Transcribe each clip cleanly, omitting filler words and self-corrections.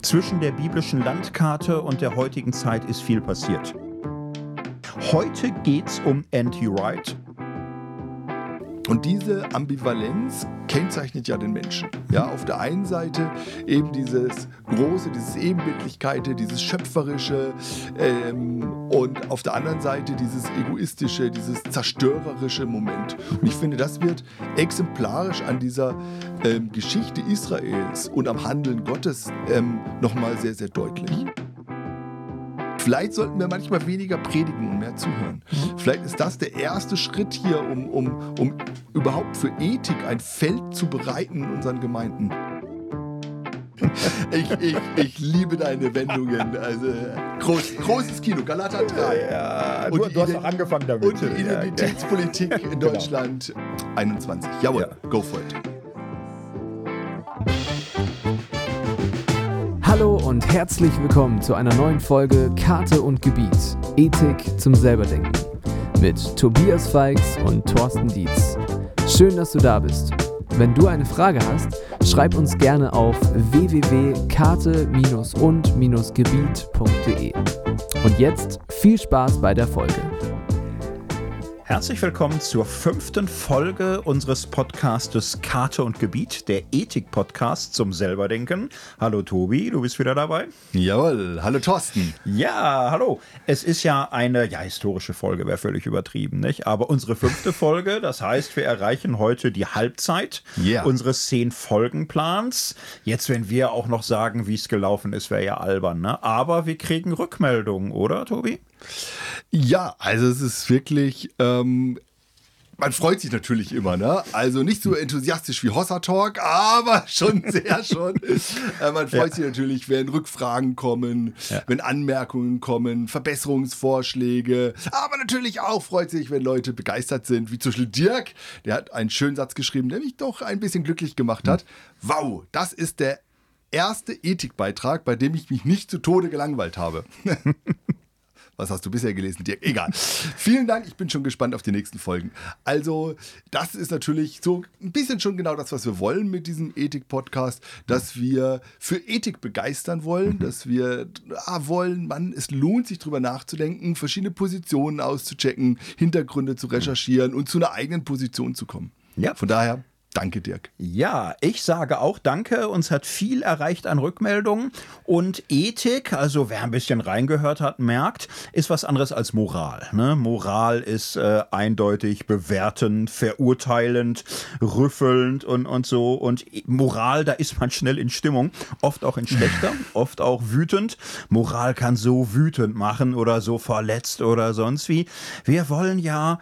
Zwischen der biblischen Landkarte und der heutigen Zeit ist viel passiert. Heute geht's um N.T. Wright. Und diese Ambivalenz kennzeichnet ja den Menschen. Ja, auf der einen Seite eben dieses Große, dieses Ebenbildlichkeit, dieses Schöpferische und auf der anderen Seite dieses Egoistische, dieses zerstörerische Moment. Und ich finde, das wird exemplarisch an dieser Geschichte Israels und am Handeln Gottes nochmal sehr, sehr deutlich. Vielleicht sollten wir manchmal weniger predigen und mehr zuhören. Vielleicht ist das der erste Schritt hier, um überhaupt für Ethik ein Feld zu bereiten in unseren Gemeinden. Ich liebe deine Wendungen. Also großes Kino, Galater 3. Ja, du hast auch angefangen damit. Und die Identitätspolitik in Deutschland 21. Jawohl, go for it. Hallo und herzlich willkommen zu einer neuen Folge Karte und Gebiet. Ethik zum Selberdenken. Mit Tobias Feix und Thorsten Dietz. Schön, dass du da bist. Wenn du eine Frage hast, schreib uns gerne auf www.karte-und-gebiet.de. Und jetzt viel Spaß bei der Folge. Herzlich willkommen zur 5. Folge unseres Podcastes Karte und Gebiet, der Ethik-Podcast zum Selberdenken. Hallo Tobi, du bist wieder dabei. Jawohl, hallo Thorsten. Ja, hallo. Es ist ja eine historische Folge, wäre völlig übertrieben, nicht? Aber unsere 5. Folge, das heißt, wir erreichen heute die Halbzeit unseres 10-Folgen-Plans. Jetzt, wenn wir auch noch sagen, wie es gelaufen ist, wäre ja albern, ne? Aber wir kriegen Rückmeldungen, oder Tobi? Ja, also es ist wirklich, man freut sich natürlich immer, ne? Also nicht so enthusiastisch wie Hossa Talk, aber schon sehr schon. Man freut sich natürlich, wenn Rückfragen kommen, wenn Anmerkungen kommen, Verbesserungsvorschläge, aber natürlich auch freut sich, wenn Leute begeistert sind, wie zum Beispiel Dirk, der hat einen schönen Satz geschrieben, der mich doch ein bisschen glücklich gemacht hat. Wow, das ist der erste Ethikbeitrag, bei dem ich mich nicht zu Tode gelangweilt habe. Was hast du bisher gelesen, Dirk? Egal. Vielen Dank, ich bin schon gespannt auf die nächsten Folgen. Also, das ist natürlich so ein bisschen schon genau das, was wir wollen mit diesem Ethik-Podcast, dass wir für Ethik begeistern wollen, dass wir wollen, es lohnt sich drüber nachzudenken, verschiedene Positionen auszuchecken, Hintergründe zu recherchieren und zu einer eigenen Position zu kommen. Ja. Von daher, danke, Dirk. Ja, ich sage auch danke. Uns hat viel erreicht an Rückmeldungen. Und Ethik, also wer ein bisschen reingehört hat, merkt, ist was anderes als Moral. Ne? Moral ist eindeutig bewertend, verurteilend, rüffelnd und so. Und Moral, da ist man schnell in Stimmung. Oft auch in schlechter, oft auch wütend. Moral kann so wütend machen oder so verletzt oder sonst wie. Wir wollen ja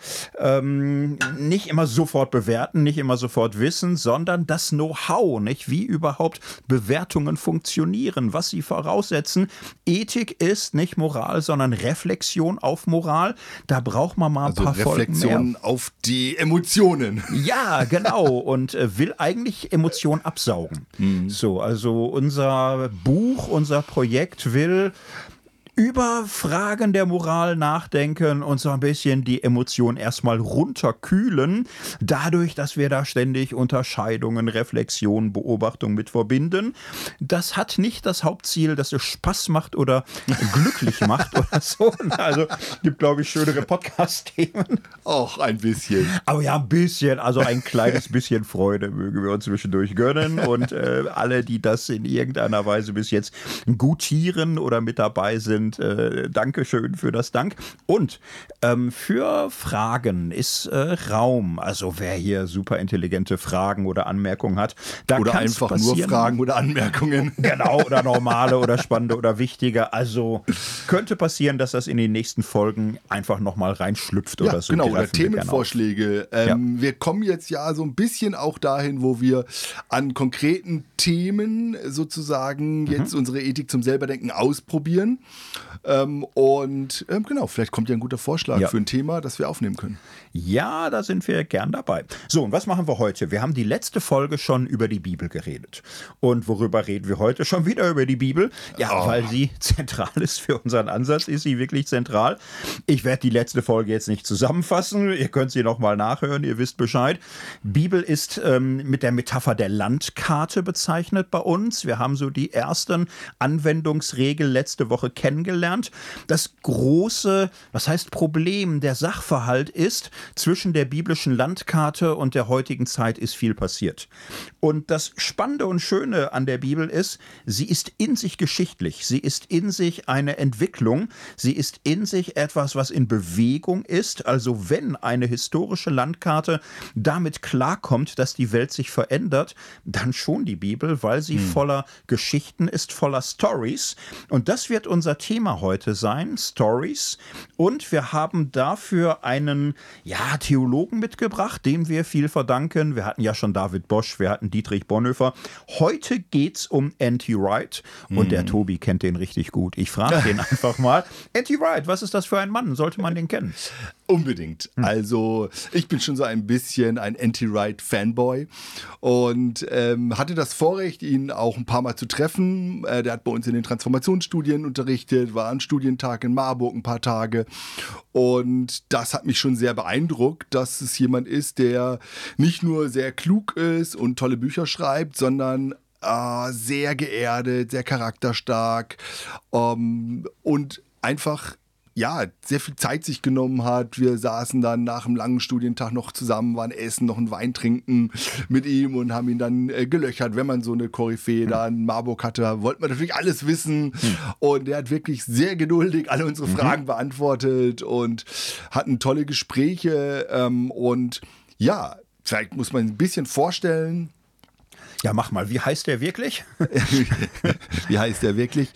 nicht immer sofort bewerten, nicht immer sofort wissen, sondern das Know-how, nicht, wie überhaupt Bewertungen funktionieren, was sie voraussetzen. Ethik ist nicht Moral, sondern Reflexion auf Moral. Da braucht man mal ein paar Folgen mehr. Reflexion auf die Emotionen. Ja, genau. Und will eigentlich Emotionen absaugen. So, also unser Buch, unser Projekt will über Fragen der Moral nachdenken und so ein bisschen die Emotionen erstmal runterkühlen, dadurch, dass wir da ständig Unterscheidungen, Reflexionen, Beobachtungen mit verbinden. Das hat nicht das Hauptziel, dass es Spaß macht oder glücklich macht oder so. Also gibt, glaube ich, schönere Podcast-Themen. Auch ein bisschen. Aber ja, ein bisschen, also ein kleines bisschen Freude mögen wir uns zwischendurch gönnen. Und alle, die das in irgendeiner Weise bis jetzt gutieren oder mit dabei sind, Dankeschön für das Dank. Und für Fragen ist Raum. Also wer hier super intelligente Fragen oder Anmerkungen hat, da oder einfach nur Fragen oder Anmerkungen. Genau, oder normale oder spannende oder wichtige. Also könnte passieren, dass das in den nächsten Folgen einfach nochmal reinschlüpft oder so. Genau, oder Themenvorschläge. Wir kommen jetzt ja so ein bisschen auch dahin, wo wir an konkreten Themen sozusagen jetzt unsere Ethik zum Selberdenken ausprobieren. Genau, vielleicht kommt ja ein guter Vorschlag für ein Thema, das wir aufnehmen können. Ja, da sind wir gern dabei. So, und was machen wir heute? Wir haben die letzte Folge schon über die Bibel geredet. Und worüber reden wir heute? Schon wieder über die Bibel? Ja, weil sie zentral ist für unseren Ansatz, ist sie wirklich zentral. Ich werde die letzte Folge jetzt nicht zusammenfassen. Ihr könnt sie nochmal nachhören, ihr wisst Bescheid. Bibel ist mit der Metapher der Landkarte bezeichnet bei uns. Wir haben so die ersten Anwendungsregeln letzte Woche kennengelernt. Das große, was heißt Problem, der Sachverhalt ist, zwischen der biblischen Landkarte und der heutigen Zeit ist viel passiert. Und das Spannende und Schöne an der Bibel ist, sie ist in sich geschichtlich, sie ist in sich eine Entwicklung, sie ist in sich etwas, was in Bewegung ist. Also wenn eine historische Landkarte damit klarkommt, dass die Welt sich verändert, dann schon die Bibel, weil sie voller Geschichten ist, voller Stories. Und das wird unser Thema heute sein, Stories. Und wir haben dafür einen Theologen mitgebracht, dem wir viel verdanken. Wir hatten ja schon David Bosch, wir hatten Dietrich Bonhoeffer. Heute geht es um N.T. Wright und der Tobi kennt den richtig gut. Ich frage den einfach mal. N.T. Wright, was ist das für ein Mann? Sollte man den kennen? Unbedingt. Also ich bin schon so ein bisschen ein N.T. Wright-Fanboy und hatte das Vorrecht, ihn auch ein paar Mal zu treffen. Der hat bei uns in den Transformationsstudien unterrichtet, war am Studientag in Marburg ein paar Tage und das hat mich schon sehr beeindruckt, dass es jemand ist, der nicht nur sehr klug ist und tolle Bücher schreibt, sondern sehr geerdet, sehr charakterstark und einfach sehr viel Zeit sich genommen hat. Wir saßen dann nach einem langen Studientag noch zusammen, waren essen, noch einen Wein trinken mit ihm und haben ihn dann gelöchert. Wenn man so eine Koryphäe da in Marburg hatte, wollte man natürlich alles wissen. Und er hat wirklich sehr geduldig alle unsere Fragen beantwortet und hatten tolle Gespräche. Vielleicht muss man ein bisschen vorstellen. Ja, mach mal. Wie heißt der wirklich? Wie heißt der wirklich?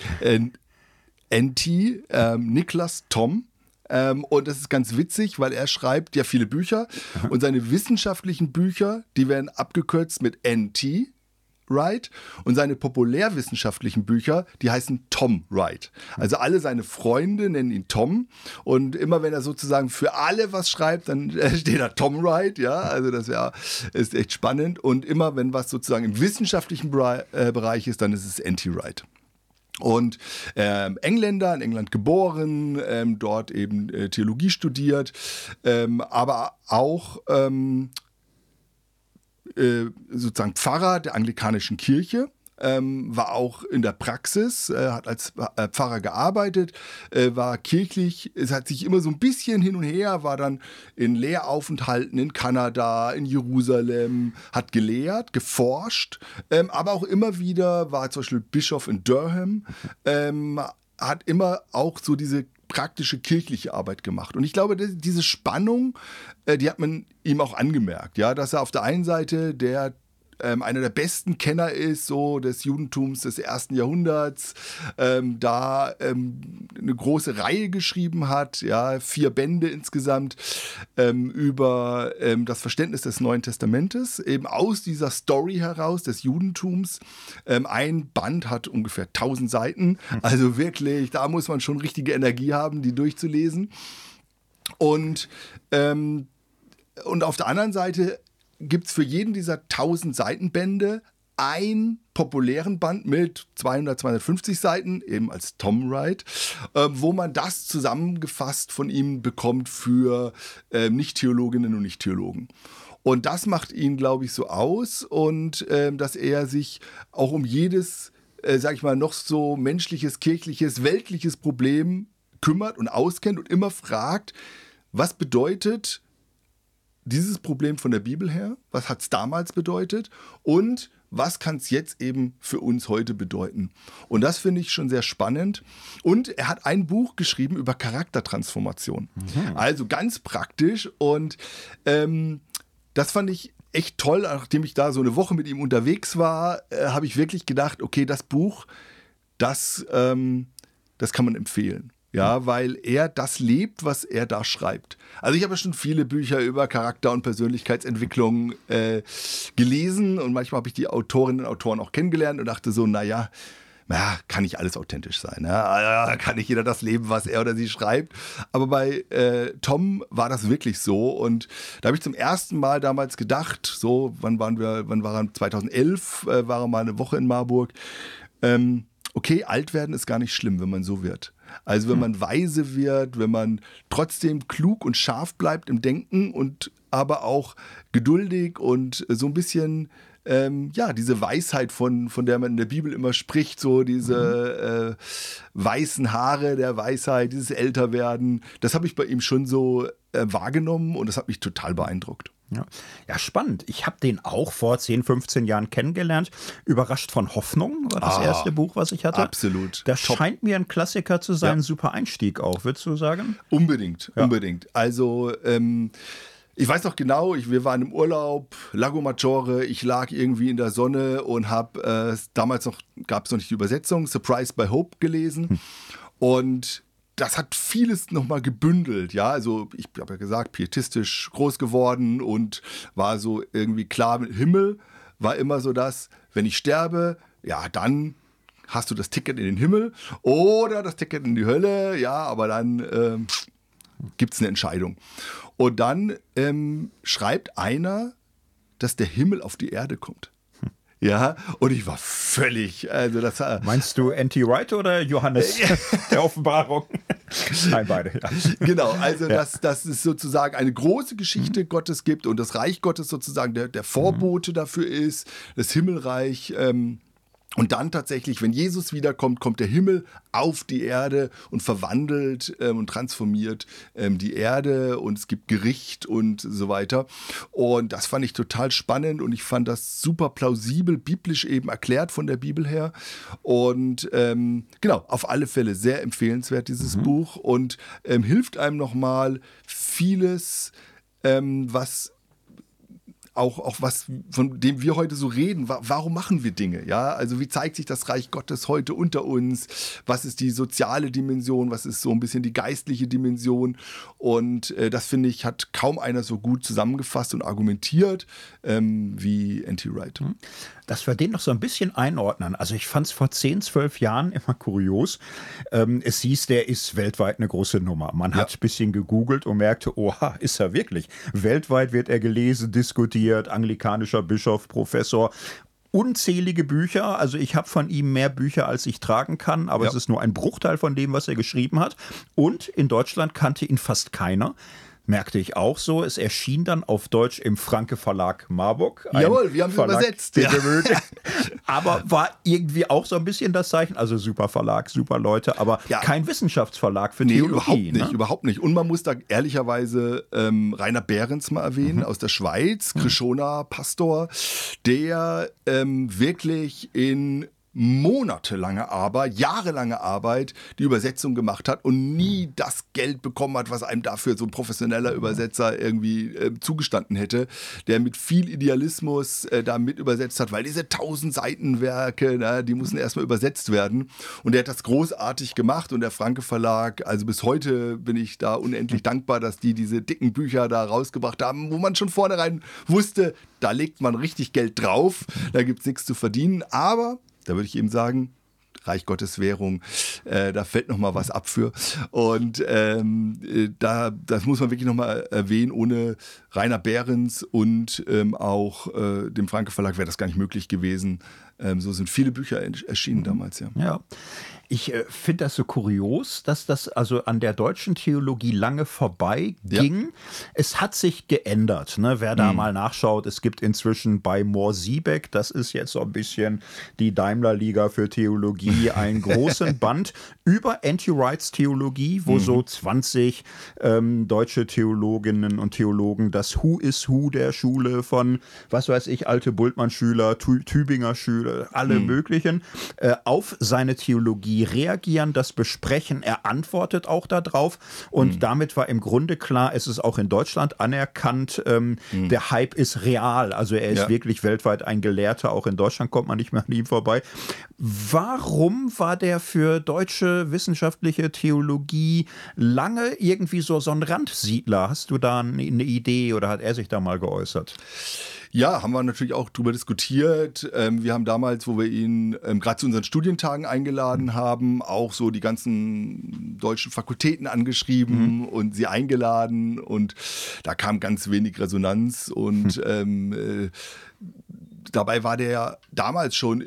N.T. Niklas Tom. Und das ist ganz witzig, weil er schreibt ja viele Bücher und seine wissenschaftlichen Bücher, die werden abgekürzt mit N.T. Wright und seine populärwissenschaftlichen Bücher, die heißen Tom Wright. Also alle seine Freunde nennen ihn Tom und immer wenn er sozusagen für alle was schreibt, dann steht da Tom Wright, ja, also das ist echt spannend und immer wenn was sozusagen im wissenschaftlichen Bereich ist, dann ist es N.T. Wright. Und Engländer, in England geboren, dort eben Theologie studiert, aber auch sozusagen Pfarrer der anglikanischen Kirche. War auch in der Praxis, hat als Pfarrer gearbeitet, war kirchlich, es hat sich immer so ein bisschen hin und her, war dann in Lehraufenthalten in Kanada, in Jerusalem, hat gelehrt, geforscht, aber auch immer wieder war zum Beispiel Bischof in Durham, hat immer auch so diese praktische kirchliche Arbeit gemacht. Und ich glaube, diese Spannung, die hat man ihm auch angemerkt, ja, dass er auf der einen Seite einer der besten Kenner ist, so des Judentums des 1. Jahrhunderts, eine große Reihe geschrieben hat, 4 Bände insgesamt, über das Verständnis des Neuen Testamentes, eben aus dieser Story heraus des Judentums. Ein Band hat ungefähr 1000 Seiten, also wirklich, da muss man schon richtige Energie haben, die durchzulesen. Und auf der anderen Seite gibt es für jeden dieser 1000 Seitenbände einen populären Band mit 200, 250 Seiten, eben als Tom Wright, wo man das zusammengefasst von ihm bekommt für Nicht-Theologinnen und Nicht-Theologen. Und das macht ihn, glaube ich, so aus und dass er sich auch um jedes, noch so menschliches, kirchliches, weltliches Problem kümmert und auskennt und immer fragt, was bedeutet dieses Problem von der Bibel her? Was hat es damals bedeutet? Und was kann es jetzt eben für uns heute bedeuten? Und das finde ich schon sehr spannend. Und er hat ein Buch geschrieben über Charaktertransformation. Also ganz praktisch. Und das fand ich echt toll. Nachdem ich da so eine Woche mit ihm unterwegs war, habe ich wirklich gedacht, okay, das Buch, das kann man empfehlen. Ja, weil er das lebt, was er da schreibt. Also ich habe ja schon viele Bücher über Charakter- und Persönlichkeitsentwicklung gelesen und manchmal habe ich die Autorinnen und Autoren auch kennengelernt und dachte so, kann nicht alles authentisch sein. Ja? Kann nicht jeder das leben, was er oder sie schreibt. Aber bei Tom war das wirklich so. Und da habe ich zum ersten Mal damals gedacht, so, wann war er? 2011 war er mal eine Woche in Marburg. Okay, alt werden ist gar nicht schlimm, wenn man so wird. Also wenn man weise wird, wenn man trotzdem klug und scharf bleibt im Denken und aber auch geduldig und so ein bisschen diese Weisheit, von der man in der Bibel immer spricht, so diese weißen Haare der Weisheit, dieses Älterwerden, das habe ich bei ihm schon so wahrgenommen und das hat mich total beeindruckt. Ja, spannend. Ich habe den auch vor 10, 15 Jahren kennengelernt. Überrascht von Hoffnung war das erste Buch, was ich hatte. Absolut. Das scheint mir ein Klassiker zu sein, super Einstieg auch, würdest du sagen? Unbedingt. Also ich weiß noch genau, wir waren im Urlaub, Lago Maggiore, ich lag irgendwie in der Sonne und habe damals gab es noch nicht die Übersetzung, Surprised by Hope gelesen und das hat vieles nochmal gebündelt, ja, also ich habe ja gesagt, pietistisch groß geworden und war so irgendwie klar mit Himmel, war immer so das, wenn ich sterbe, ja, dann hast du das Ticket in den Himmel oder das Ticket in die Hölle, ja, aber dann gibt es eine Entscheidung. Und dann schreibt einer, dass der Himmel auf die Erde kommt. Ja, und ich war völlig, also das. Meinst du N.T. Wright oder Johannes der Offenbarung? Nein, beide. Ja. Genau, also dass es sozusagen eine große Geschichte Gottes gibt und das Reich Gottes sozusagen der Vorbote dafür ist, das Himmelreich. Und dann tatsächlich, wenn Jesus wiederkommt, kommt der Himmel auf die Erde und verwandelt und transformiert die Erde und es gibt Gericht und so weiter. Und das fand ich total spannend und ich fand das super plausibel, biblisch eben erklärt von der Bibel her. Und genau, auf alle Fälle sehr empfehlenswert dieses Buch und hilft einem nochmal vieles, was auch was, von dem wir heute so reden, warum machen wir Dinge, ja, also wie zeigt sich das Reich Gottes heute unter uns, was ist die soziale Dimension, was ist so ein bisschen die geistliche Dimension und das finde ich, hat kaum einer so gut zusammengefasst und argumentiert wie N.T. Wright. Dass wir den noch so ein bisschen einordnen. Also ich fand es vor 10, 12 Jahren immer kurios. Es hieß, der ist weltweit eine große Nummer. Man hat ein bisschen gegoogelt und merkte, oha, ist er wirklich. Weltweit wird er gelesen, diskutiert, anglikanischer Bischof, Professor. Unzählige Bücher, also ich habe von ihm mehr Bücher, als ich tragen kann, aber es ist nur ein Bruchteil von dem, was er geschrieben hat. Und in Deutschland kannte ihn fast keiner. Merkte ich auch so. Es erschien dann auf Deutsch im Franke Verlag Marburg. Jawohl, wir haben es übersetzt. Ja. Aber war irgendwie auch so ein bisschen das Zeichen. Also super Verlag, super Leute, aber kein Wissenschaftsverlag für Theologie. Überhaupt nicht. Und man muss da ehrlicherweise Rainer Behrens mal erwähnen, aus der Schweiz, Krishona-Pastor, der wirklich in monatelange Arbeit, jahrelange Arbeit die Übersetzung gemacht hat und nie das Geld bekommen hat, was einem dafür so ein professioneller Übersetzer irgendwie zugestanden hätte, der mit viel Idealismus da mit übersetzt hat, weil diese 1000-Seiten-Werke, die müssen erstmal übersetzt werden und der hat das großartig gemacht und der Franke Verlag, also bis heute bin ich da unendlich dankbar, dass die diese dicken Bücher da rausgebracht haben, wo man schon vornherein wusste, da legt man richtig Geld drauf, da gibt es nichts zu verdienen, aber da würde ich eben sagen, Reich Gottes Währung, da fällt noch mal was ab für. Und das muss man wirklich noch mal erwähnen, ohne Rainer Behrens und auch dem Franke Verlag wäre das gar nicht möglich gewesen. So sind viele Bücher erschienen damals, Ja. Ich finde das so kurios, dass das also an der deutschen Theologie lange vorbei ging. Ja. Es hat sich geändert. Ne? Wer da mal nachschaut, es gibt inzwischen bei Mohr-Siebeck, das ist jetzt so ein bisschen die Daimler-Liga für Theologie, einen großen Band über N.T. Wrights Theologie, wo so 20 deutsche Theologinnen und Theologen das Who is Who der Schule von, was weiß ich, alte Bultmann-Schüler, Tübinger Schüler, alle möglichen, auf seine Theologie reagieren, das besprechen, er antwortet auch darauf und damit war im Grunde klar, es ist auch in Deutschland anerkannt, der Hype ist real, also er ist wirklich weltweit ein Gelehrter, auch in Deutschland kommt man nicht mehr an ihm vorbei. Warum war der für deutsche wissenschaftliche Theologie lange irgendwie so ein Randsiedler? Hast du da eine Idee oder hat er sich da mal geäußert? Ja, haben wir natürlich auch drüber diskutiert. Wir haben damals, wo wir ihn gerade zu unseren Studientagen eingeladen haben, auch so die ganzen deutschen Fakultäten angeschrieben und sie eingeladen und da kam ganz wenig Resonanz und dabei war der damals schon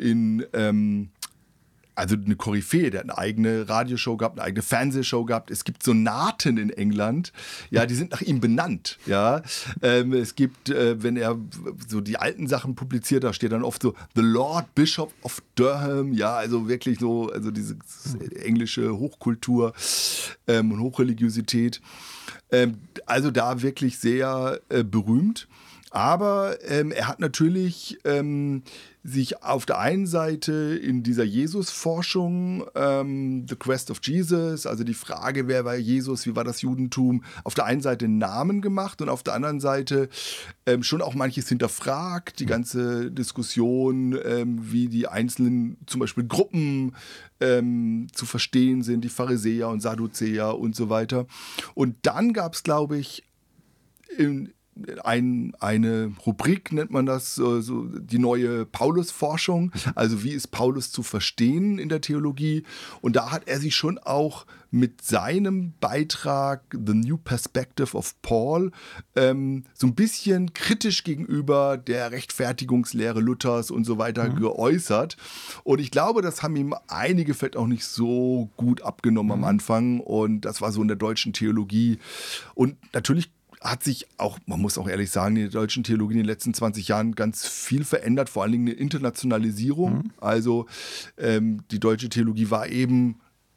also eine Koryphäe, der hat eine eigene Radioshow gehabt, eine eigene Fernsehshow gehabt. Es gibt Sonaten in England, ja, die sind nach ihm benannt, ja. Es gibt, wenn er so die alten Sachen publiziert, da steht dann oft so The Lord Bishop of Durham, ja, also wirklich so, also diese englische Hochkultur und Hochreligiosität. Also da wirklich sehr berühmt. Aber er hat natürlich sich auf der einen Seite in dieser Jesus-Forschung, The Quest of Jesus, also die Frage, wer war Jesus, wie war das Judentum, auf der einen Seite einen Namen gemacht und auf der anderen Seite schon auch manches hinterfragt, die ganze Diskussion, wie die einzelnen zum Beispiel Gruppen zu verstehen sind, die Pharisäer und Sadduzäer und so weiter. Und dann gab es, glaube ich, eine Rubrik, nennt man das, so die neue Paulus-Forschung, also wie ist Paulus zu verstehen in der Theologie, und da hat er sich schon auch mit seinem Beitrag The New Perspective of Paul so ein bisschen kritisch gegenüber der Rechtfertigungslehre Luthers und so weiter geäußert, und ich glaube, das haben ihm einige vielleicht auch nicht so gut abgenommen am Anfang, und das war so in der deutschen Theologie, und natürlich hat sich auch, man muss auch ehrlich sagen, in der deutschen Theologie in den letzten 20 Jahren ganz viel verändert, vor allen Dingen eine Internationalisierung. Also die deutsche Theologie war eben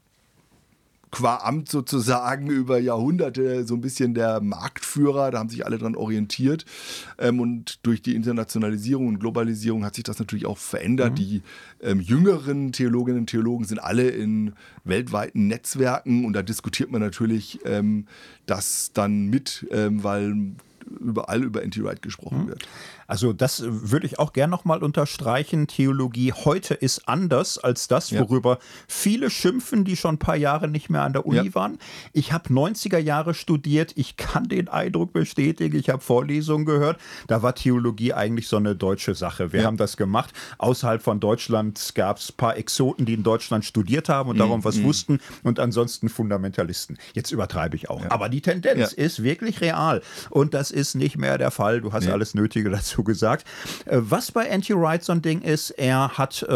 qua Amt sozusagen über Jahrhunderte so ein bisschen der Marktführer, da haben sich alle dran orientiert, und durch die Internationalisierung und Globalisierung hat sich das natürlich auch verändert. Die jüngeren Theologinnen und Theologen sind alle in weltweiten Netzwerken, und da diskutiert man natürlich das dann mit, weil überall über N.T. Wright gesprochen wird. Also das würde ich auch gern nochmal unterstreichen. Theologie heute ist anders als das, worüber viele schimpfen, die schon ein paar Jahre nicht mehr an der Uni waren. Ich habe 90er Jahre studiert. Ich kann den Eindruck bestätigen. Ich habe Vorlesungen gehört. Da war Theologie eigentlich so eine deutsche Sache. Wir haben das gemacht. Außerhalb von Deutschland gab es ein paar Exoten, die in Deutschland studiert haben und darum was wussten, und ansonsten Fundamentalisten. Jetzt übertreibe ich auch. Aber die Tendenz ist wirklich real. Und das ist nicht mehr der Fall. Du hast alles Nötige dazu gesagt. Was bei N.T. Wright so ein Ding ist, er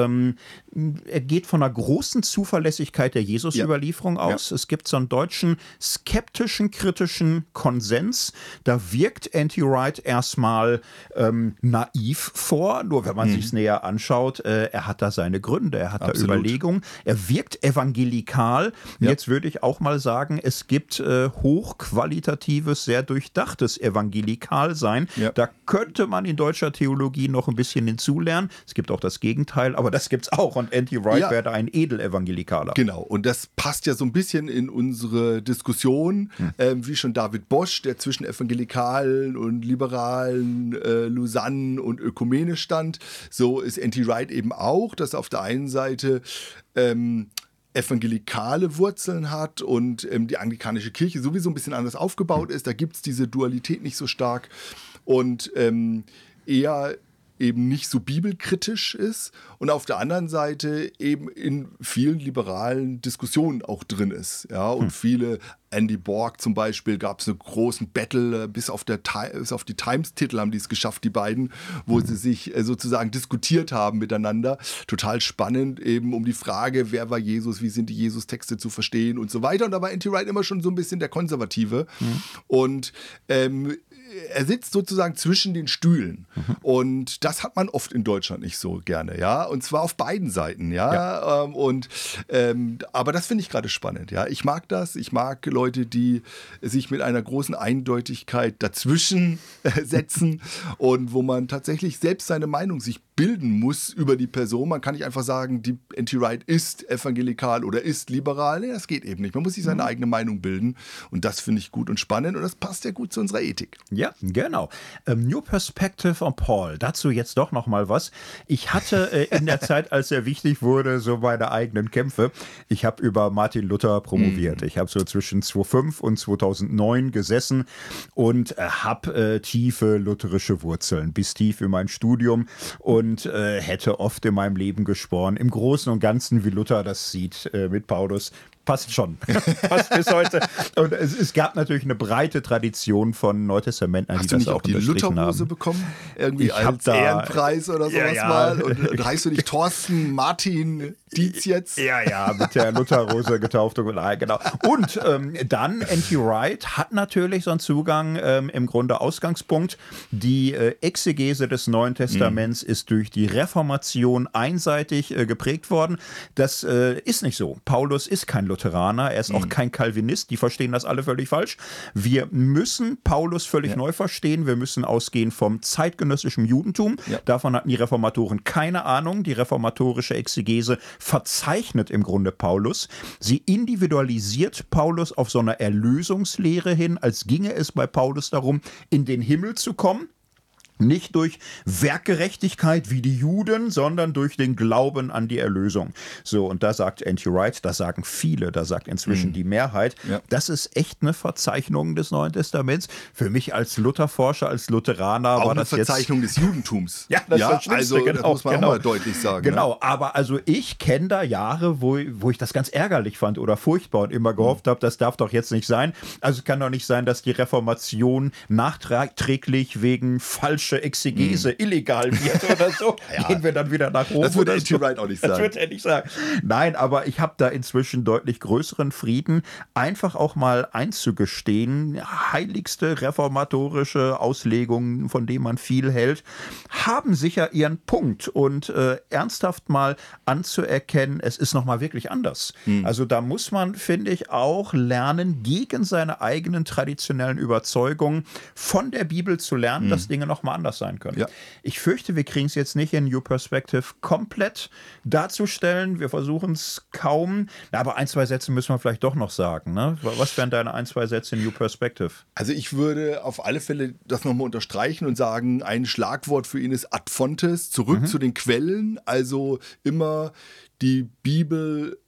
geht von einer großen Zuverlässigkeit der Jesus-Überlieferung aus. Es gibt so einen deutschen skeptischen, kritischen Konsens. Da wirkt N.T. Wright erstmal naiv vor, nur wenn man sich es näher anschaut. Er hat da seine Gründe, er hat da Überlegungen. Er wirkt evangelikal. Jetzt würde ich auch mal sagen, es gibt hochqualitatives, sehr durchdachtes Evangelikalsein. Da könnte man in deutscher Theologie noch ein bisschen hinzulernen. Es gibt auch das Gegenteil, aber das gibt es auch. Und N.T. Wright wäre da ein Edelevangelikaler. Genau, und das passt ja so ein bisschen in unsere Diskussion, wie schon David Bosch, der zwischen Evangelikalen und Liberalen, Lausanne und Ökumene stand. So ist N.T. Wright eben auch, dass auf der einen Seite evangelikale Wurzeln hat und die anglikanische Kirche sowieso ein bisschen anders aufgebaut ist. Da gibt es diese Dualität nicht so stark und eher eben nicht so bibelkritisch ist und auf der anderen Seite eben in vielen liberalen Diskussionen auch drin ist. Ja, und viele, Andy Borg zum Beispiel, gab es einen großen Battle, bis auf die Times-Titel haben die es geschafft, die beiden, wo sie sich sozusagen diskutiert haben miteinander. Total spannend eben um die Frage, wer war Jesus, wie sind die Jesus-Texte zu verstehen und so weiter. Und da war N.T. Wright immer schon so ein bisschen der Konservative. Und er sitzt sozusagen zwischen den Stühlen. Und das hat man oft in Deutschland nicht so gerne, ja. Und zwar auf beiden Seiten, ja. Aber das finde ich gerade spannend, ja. Ich mag das. Ich mag Leute, die sich mit einer großen Eindeutigkeit dazwischen setzen und wo man tatsächlich selbst seine Meinung sich bilden muss über die Person. Man kann nicht einfach sagen, die N.T. Wright ist evangelikal oder ist liberal. Nee, das geht eben nicht. Man muss sich seine eigene Meinung bilden. Und das finde ich gut und spannend. Und das passt ja gut zu unserer Ethik. Ja, genau. New Perspective on Paul. Dazu jetzt doch noch mal was. Ich hatte in der Zeit, als er wichtig wurde, so meine eigenen Kämpfe. Ich habe über Martin Luther promoviert. Ich habe so zwischen 2005 und 2009 gesessen und habe tiefe lutherische Wurzeln, bis tief in mein Studium und hätte oft in meinem Leben geschworen, im Großen und Ganzen, wie Luther das sieht mit Paulus, passt schon. Passt bis heute. Und es gab natürlich eine breite Tradition von Neutestamentlern, die das auch unterstrichen haben. Hast du nicht auch die Lutherrose bekommen? Irgendwie als Ehrenpreis oder sowas mal? Und heißt du nicht Thorsten Martin Dietz jetzt? Ja, mit der Lutherrose getauft. Genau. Und dann N.T. Wright hat natürlich so einen Zugang, im Grunde Ausgangspunkt. Die Exegese des Neuen Testaments ist durch die Reformation einseitig geprägt worden. Das ist nicht so. Paulus ist kein Lutheraner, er ist auch kein Calvinist, die verstehen das alle völlig falsch. Wir müssen Paulus völlig neu verstehen, wir müssen ausgehen vom zeitgenössischen Judentum. Davon hatten die Reformatoren keine Ahnung. Die reformatorische Exegese verzeichnet im Grunde Paulus. Sie individualisiert Paulus auf so einer Erlösungslehre hin, als ginge es bei Paulus darum, in den Himmel zu kommen. Nicht durch Werkgerechtigkeit wie die Juden, sondern durch den Glauben an die Erlösung. So, und da sagt N.T. Wright, das sagen viele, da sagt inzwischen die Mehrheit, das ist echt eine Verzeichnung des Neuen Testaments. Für mich als Lutherforscher, als Lutheraner auch war das jetzt... Auch eine Verzeichnung des Judentums. Ja, das ist das Schlimmste, also das muss man auch mal deutlich sagen. Genau, ne? Aber also ich kenne da Jahre, wo ich das ganz ärgerlich fand oder furchtbar und immer gehofft habe, das darf doch jetzt nicht sein. Also es kann doch nicht sein, dass die Reformation nachträglich wegen falscher Exegese illegal wird oder so. Gehen wir dann wieder nach Rom. Das würde N.T. Wright auch nicht sagen. Das würde er nicht sagen. Nein, aber ich habe da inzwischen deutlich größeren Frieden, einfach auch mal einzugestehen, heiligste reformatorische Auslegungen, von denen man viel hält, haben sicher ihren Punkt und ernsthaft mal anzuerkennen, es ist nochmal wirklich anders. Also da muss man, finde ich, auch lernen, gegen seine eigenen traditionellen Überzeugungen von der Bibel zu lernen, dass Dinge nochmal anders sein können. Ich fürchte, wir kriegen es jetzt nicht in New Perspective komplett darzustellen. Wir versuchen es kaum. Aber ein, zwei Sätze müssen wir vielleicht doch noch sagen. Ne? Was wären deine ein, zwei Sätze in New Perspective? Also ich würde auf alle Fälle das nochmal unterstreichen und sagen, ein Schlagwort für ihn ist ad fontes, zurück zu den Quellen. Also immer die Bibel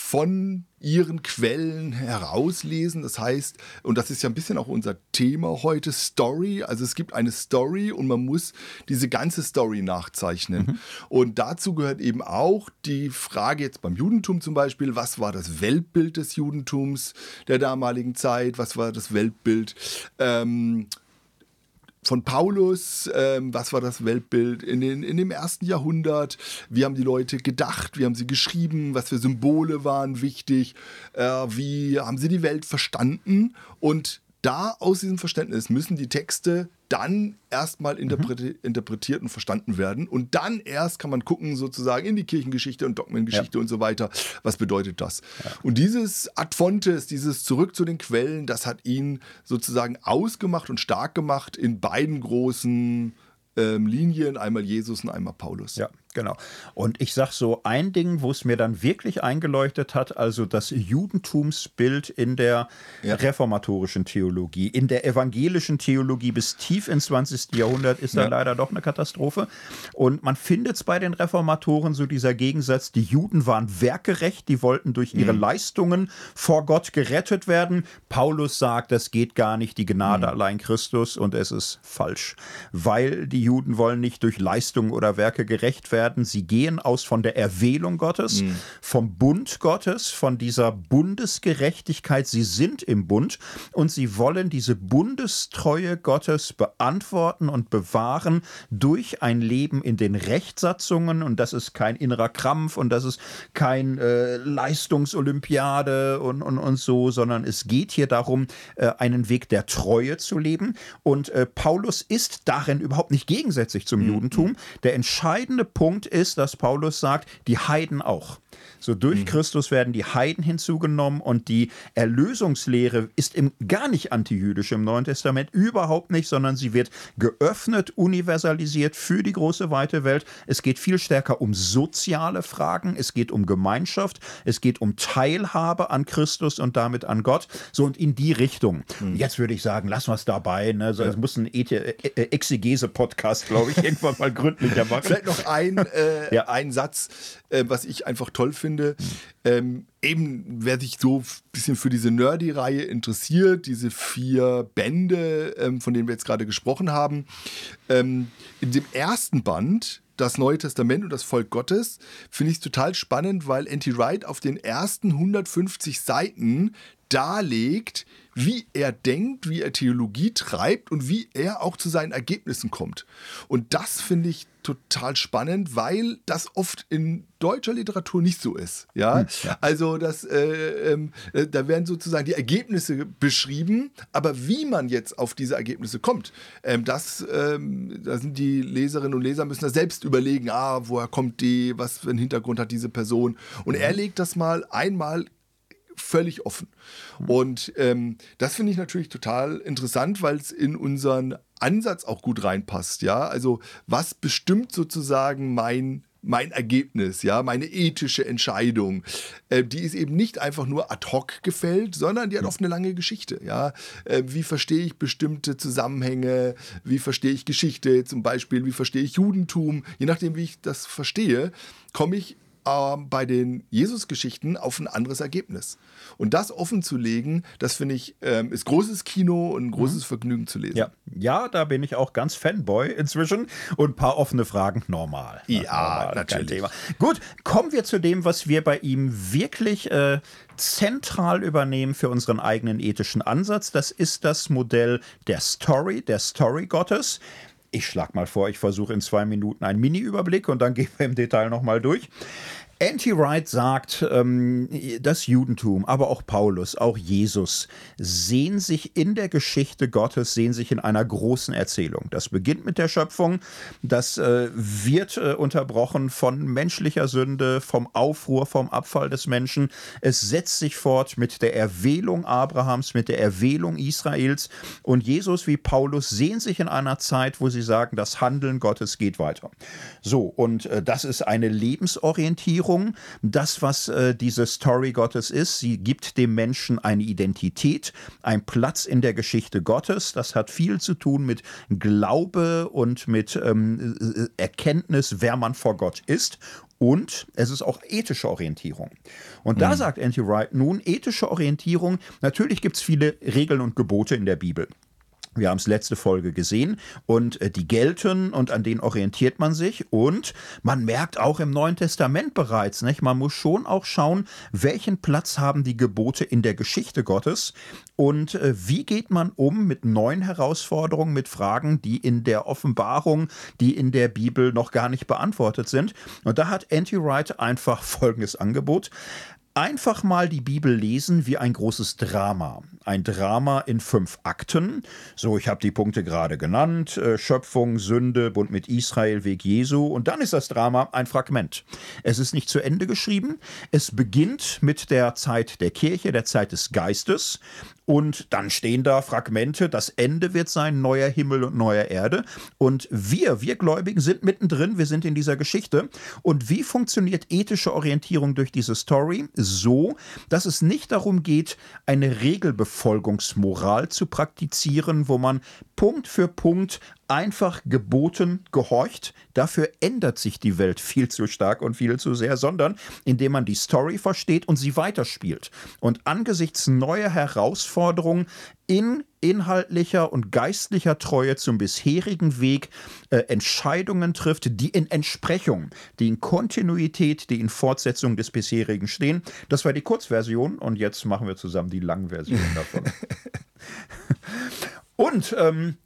von ihren Quellen herauslesen. Das heißt, und das ist ja ein bisschen auch unser Thema heute, Story. Also es gibt eine Story und man muss diese ganze Story nachzeichnen. Und dazu gehört eben auch die Frage jetzt beim Judentum zum Beispiel, was war das Weltbild des Judentums der damaligen Zeit? Was war das Weltbild von Paulus, was war das Weltbild in dem ersten Jahrhundert, wie haben die Leute gedacht, wie haben sie geschrieben, was für Symbole waren wichtig, wie haben sie die Welt verstanden, und da aus diesem Verständnis müssen die Texte dann erstmal interpretiert und verstanden werden, und dann erst kann man gucken sozusagen in die Kirchengeschichte und Dogmengeschichte und so weiter, was bedeutet das. Und dieses Ad fontes, dieses Zurück zu den Quellen, das hat ihn sozusagen ausgemacht und stark gemacht in beiden großen Linien, einmal Jesus und einmal Paulus. Ja, genau. Und ich sage so ein Ding, wo es mir dann wirklich eingeleuchtet hat, also das Judentumsbild in der reformatorischen Theologie, in der evangelischen Theologie bis tief ins 20. Jahrhundert ist dann leider doch eine Katastrophe. Und man findet es bei den Reformatoren so dieser Gegensatz, die Juden waren werkgerecht, die wollten durch ihre Leistungen vor Gott gerettet werden. Paulus sagt, das geht gar nicht, die Gnade allein Christus, und es ist falsch, weil die Juden wollen nicht durch Leistungen oder Werke gerecht werden. Sie gehen aus von der Erwählung Gottes, vom Bund Gottes, von dieser Bundesgerechtigkeit. Sie sind im Bund und sie wollen diese Bundestreue Gottes beantworten und bewahren durch ein Leben in den Rechtsatzungen. Und das ist kein innerer Krampf und das ist kein Leistungsolympiade und so, sondern es geht hier darum, einen Weg der Treue zu leben. Und Paulus ist darin überhaupt nicht gegensätzlich zum Judentum. Der entscheidende Punkt Punkt ist, dass Paulus sagt, die Heiden auch. So durch Christus werden die Heiden hinzugenommen und die Erlösungslehre ist gar nicht antijüdisch im Neuen Testament, überhaupt nicht, sondern sie wird geöffnet, universalisiert für die große, weite Welt. Es geht viel stärker um soziale Fragen, es geht um Gemeinschaft, es geht um Teilhabe an Christus und damit an Gott. So und in die Richtung. Jetzt würde ich sagen, lassen wir es dabei. Ne? So, es muss ein Exegese-Podcast, glaube ich, irgendwann mal gründlicher machen. Vielleicht noch ein Satz, was ich einfach toll finde. Eben, wer sich so ein bisschen für diese Nerdy-Reihe interessiert, diese 4 Bände, von denen wir jetzt gerade gesprochen haben, in dem ersten Band, das Neue Testament und das Volk Gottes, finde ich es total spannend, weil N.T. Wright auf den ersten 150 Seiten darlegt, wie er denkt, wie er Theologie treibt und wie er auch zu seinen Ergebnissen kommt. Und das finde ich total spannend, weil das oft in deutscher Literatur nicht so ist. Ja? Also da werden sozusagen die Ergebnisse beschrieben, aber wie man jetzt auf diese Ergebnisse kommt, da sind die Leserinnen und Leser müssen das selbst überlegen, woher kommt die, was für einen Hintergrund hat diese Person. Und er legt das mal einmal völlig offen. Und das finde ich natürlich total interessant, weil es in unseren Ansatz auch gut reinpasst. Ja? Also was bestimmt sozusagen mein Ergebnis, ja, meine ethische Entscheidung, die ist eben nicht einfach nur ad hoc gefällt, sondern die hat oft eine lange Geschichte. Ja? Wie verstehe ich bestimmte Zusammenhänge, wie verstehe ich Geschichte zum Beispiel, wie verstehe ich Judentum, je nachdem, wie ich das verstehe, komme ich bei den Jesus-Geschichten auf ein anderes Ergebnis. Und das offen zu legen, das finde ich, ist großes Kino und ein großes Vergnügen zu lesen. Ja, da bin ich auch ganz Fanboy inzwischen und ein paar offene Fragen normal. Ja, natürlich. Thema. Gut, kommen wir zu dem, was wir bei ihm wirklich zentral übernehmen für unseren eigenen ethischen Ansatz. Das ist das Modell der Story Gottes. Ich schlage mal vor, ich versuche in 2 Minuten einen Mini-Überblick und dann gehen wir im Detail nochmal durch. N.T. Wright sagt, das Judentum, aber auch Paulus, auch Jesus, sehen sich in der Geschichte Gottes, sehen sich in einer großen Erzählung. Das beginnt mit der Schöpfung, das wird unterbrochen von menschlicher Sünde, vom Aufruhr, vom Abfall des Menschen. Es setzt sich fort mit der Erwählung Abrahams, mit der Erwählung Israels. Und Jesus wie Paulus sehen sich in einer Zeit, wo sie sagen, das Handeln Gottes geht weiter. So, und das ist eine Lebensorientierung. Das, was diese Story Gottes ist, sie gibt dem Menschen eine Identität, einen Platz in der Geschichte Gottes. Das hat viel zu tun mit Glaube und mit Erkenntnis, wer man vor Gott ist. Und es ist auch ethische Orientierung. Und da sagt N.T. Wright nun, ethische Orientierung, natürlich gibt es viele Regeln und Gebote in der Bibel. Wir haben es letzte Folge gesehen und die gelten und an denen orientiert man sich und man merkt auch im Neuen Testament bereits, nicht? Man muss schon auch schauen, welchen Platz haben die Gebote in der Geschichte Gottes und wie geht man um mit neuen Herausforderungen, mit Fragen, die in der Offenbarung, die in der Bibel noch gar nicht beantwortet sind. Und da hat N.T. Wright einfach folgendes Angebot. Einfach mal die Bibel lesen wie ein großes Drama. Ein Drama in 5 Akten. So, ich habe die Punkte gerade genannt. Schöpfung, Sünde, Bund mit Israel, Weg Jesu. Und dann ist das Drama ein Fragment. Es ist nicht zu Ende geschrieben. Es beginnt mit der Zeit der Kirche, der Zeit des Geistes. Und dann stehen da Fragmente, das Ende wird sein, neuer Himmel und neuer Erde. Und wir Gläubigen sind mittendrin, wir sind in dieser Geschichte. Und wie funktioniert ethische Orientierung durch diese Story? So, dass es nicht darum geht, eine Regelbefolgungsmoral zu praktizieren, wo man Punkt für Punkt einfach Geboten gehorcht. Dafür ändert sich die Welt viel zu stark und viel zu sehr, sondern indem man die Story versteht und sie weiterspielt. Und angesichts neuer Herausforderungen in inhaltlicher und geistlicher Treue zum bisherigen Weg Entscheidungen trifft, die in Entsprechung, die in Kontinuität, die in Fortsetzung des bisherigen stehen. Das war die Kurzversion und jetzt machen wir zusammen die Langversion davon. Und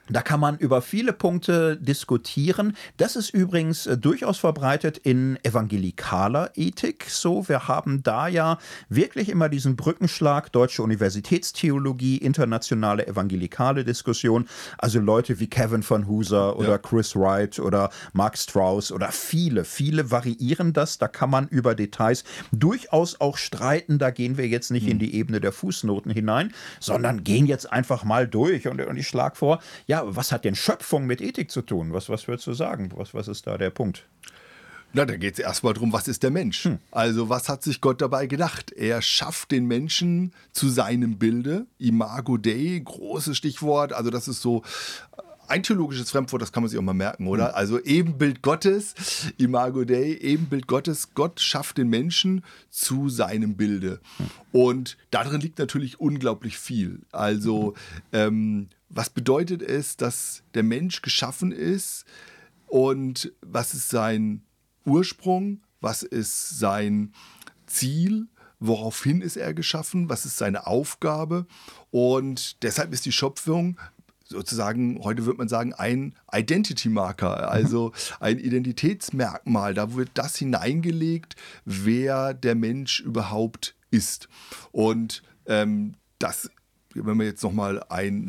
Da kann man über viele Punkte diskutieren. Das ist übrigens durchaus verbreitet in evangelikaler Ethik. So, wir haben da ja wirklich immer diesen Brückenschlag deutsche Universitätstheologie, internationale evangelikale Diskussion. Also Leute wie Kevin van Hooser oder Chris Wright oder Mark Strauss oder viele variieren das. Da kann man über Details durchaus auch streiten. Da gehen wir jetzt nicht in die Ebene der Fußnoten hinein, sondern gehen jetzt einfach mal durch. Und ich schlage vor, ja, was hat denn Schöpfung mit Ethik zu tun? Was würdest du sagen? Was ist da der Punkt? Na, da geht es erstmal darum, was ist der Mensch? Also was hat sich Gott dabei gedacht? Er schafft den Menschen zu seinem Bilde. Imago Dei, großes Stichwort. Also das ist so ein theologisches Fremdwort, das kann man sich auch mal merken, oder? Also Ebenbild Gottes, Imago Dei, Ebenbild Gottes. Gott schafft den Menschen zu seinem Bilde. Und darin liegt natürlich unglaublich viel. Also was bedeutet es, dass der Mensch geschaffen ist und was ist sein Ursprung, was ist sein Ziel, woraufhin ist er geschaffen, was ist seine Aufgabe, und deshalb ist die Schöpfung sozusagen, heute würde man sagen, ein Identity-Marker, also ein Identitätsmerkmal. Da wird das hineingelegt, wer der Mensch überhaupt ist. Und das, wenn wir jetzt nochmal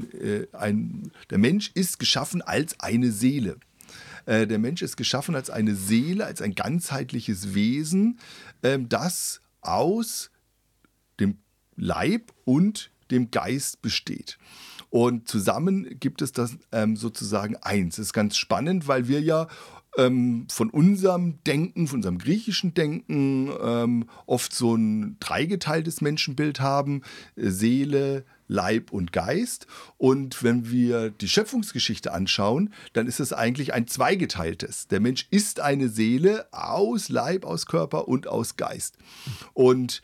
der Mensch ist geschaffen als eine Seele. Der Mensch ist geschaffen als eine Seele, als ein ganzheitliches Wesen, das aus dem Leib und dem Geist besteht. Und zusammen gibt es das sozusagen eins. Das ist ganz spannend, weil wir ja von unserem Denken, von unserem griechischen Denken oft so ein dreigeteiltes Menschenbild haben: Seele, Leib und Geist. Und wenn wir die Schöpfungsgeschichte anschauen, dann ist es eigentlich ein zweigeteiltes. Der Mensch ist eine Seele aus Leib, aus Körper und aus Geist. Und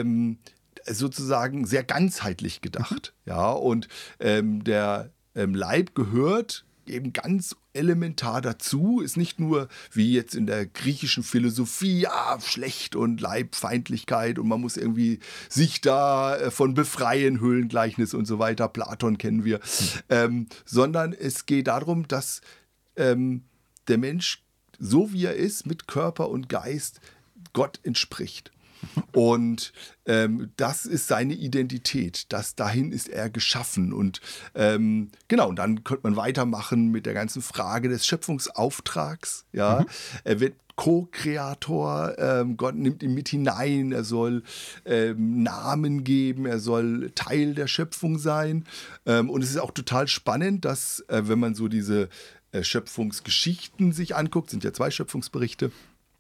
sozusagen sehr ganzheitlich gedacht. Ja, und der Leib gehört eben ganz elementar dazu, ist nicht nur wie jetzt in der griechischen Philosophie, schlecht und Leibfeindlichkeit und man muss irgendwie sich da von befreien, Höhlengleichnis und so weiter, Platon kennen wir, sondern es geht darum, dass der Mensch, so wie er ist, mit Körper und Geist, Gott entspricht. Und das ist seine Identität, dahin ist er geschaffen. Und genau, und dann könnte man weitermachen mit der ganzen Frage des Schöpfungsauftrags. Ja? Er wird Co-Kreator, Gott nimmt ihn mit hinein, er soll Namen geben, er soll Teil der Schöpfung sein. Und es ist auch total spannend, dass, wenn man so diese Schöpfungsgeschichten sich anguckt, sind ja 2 Schöpfungsberichte,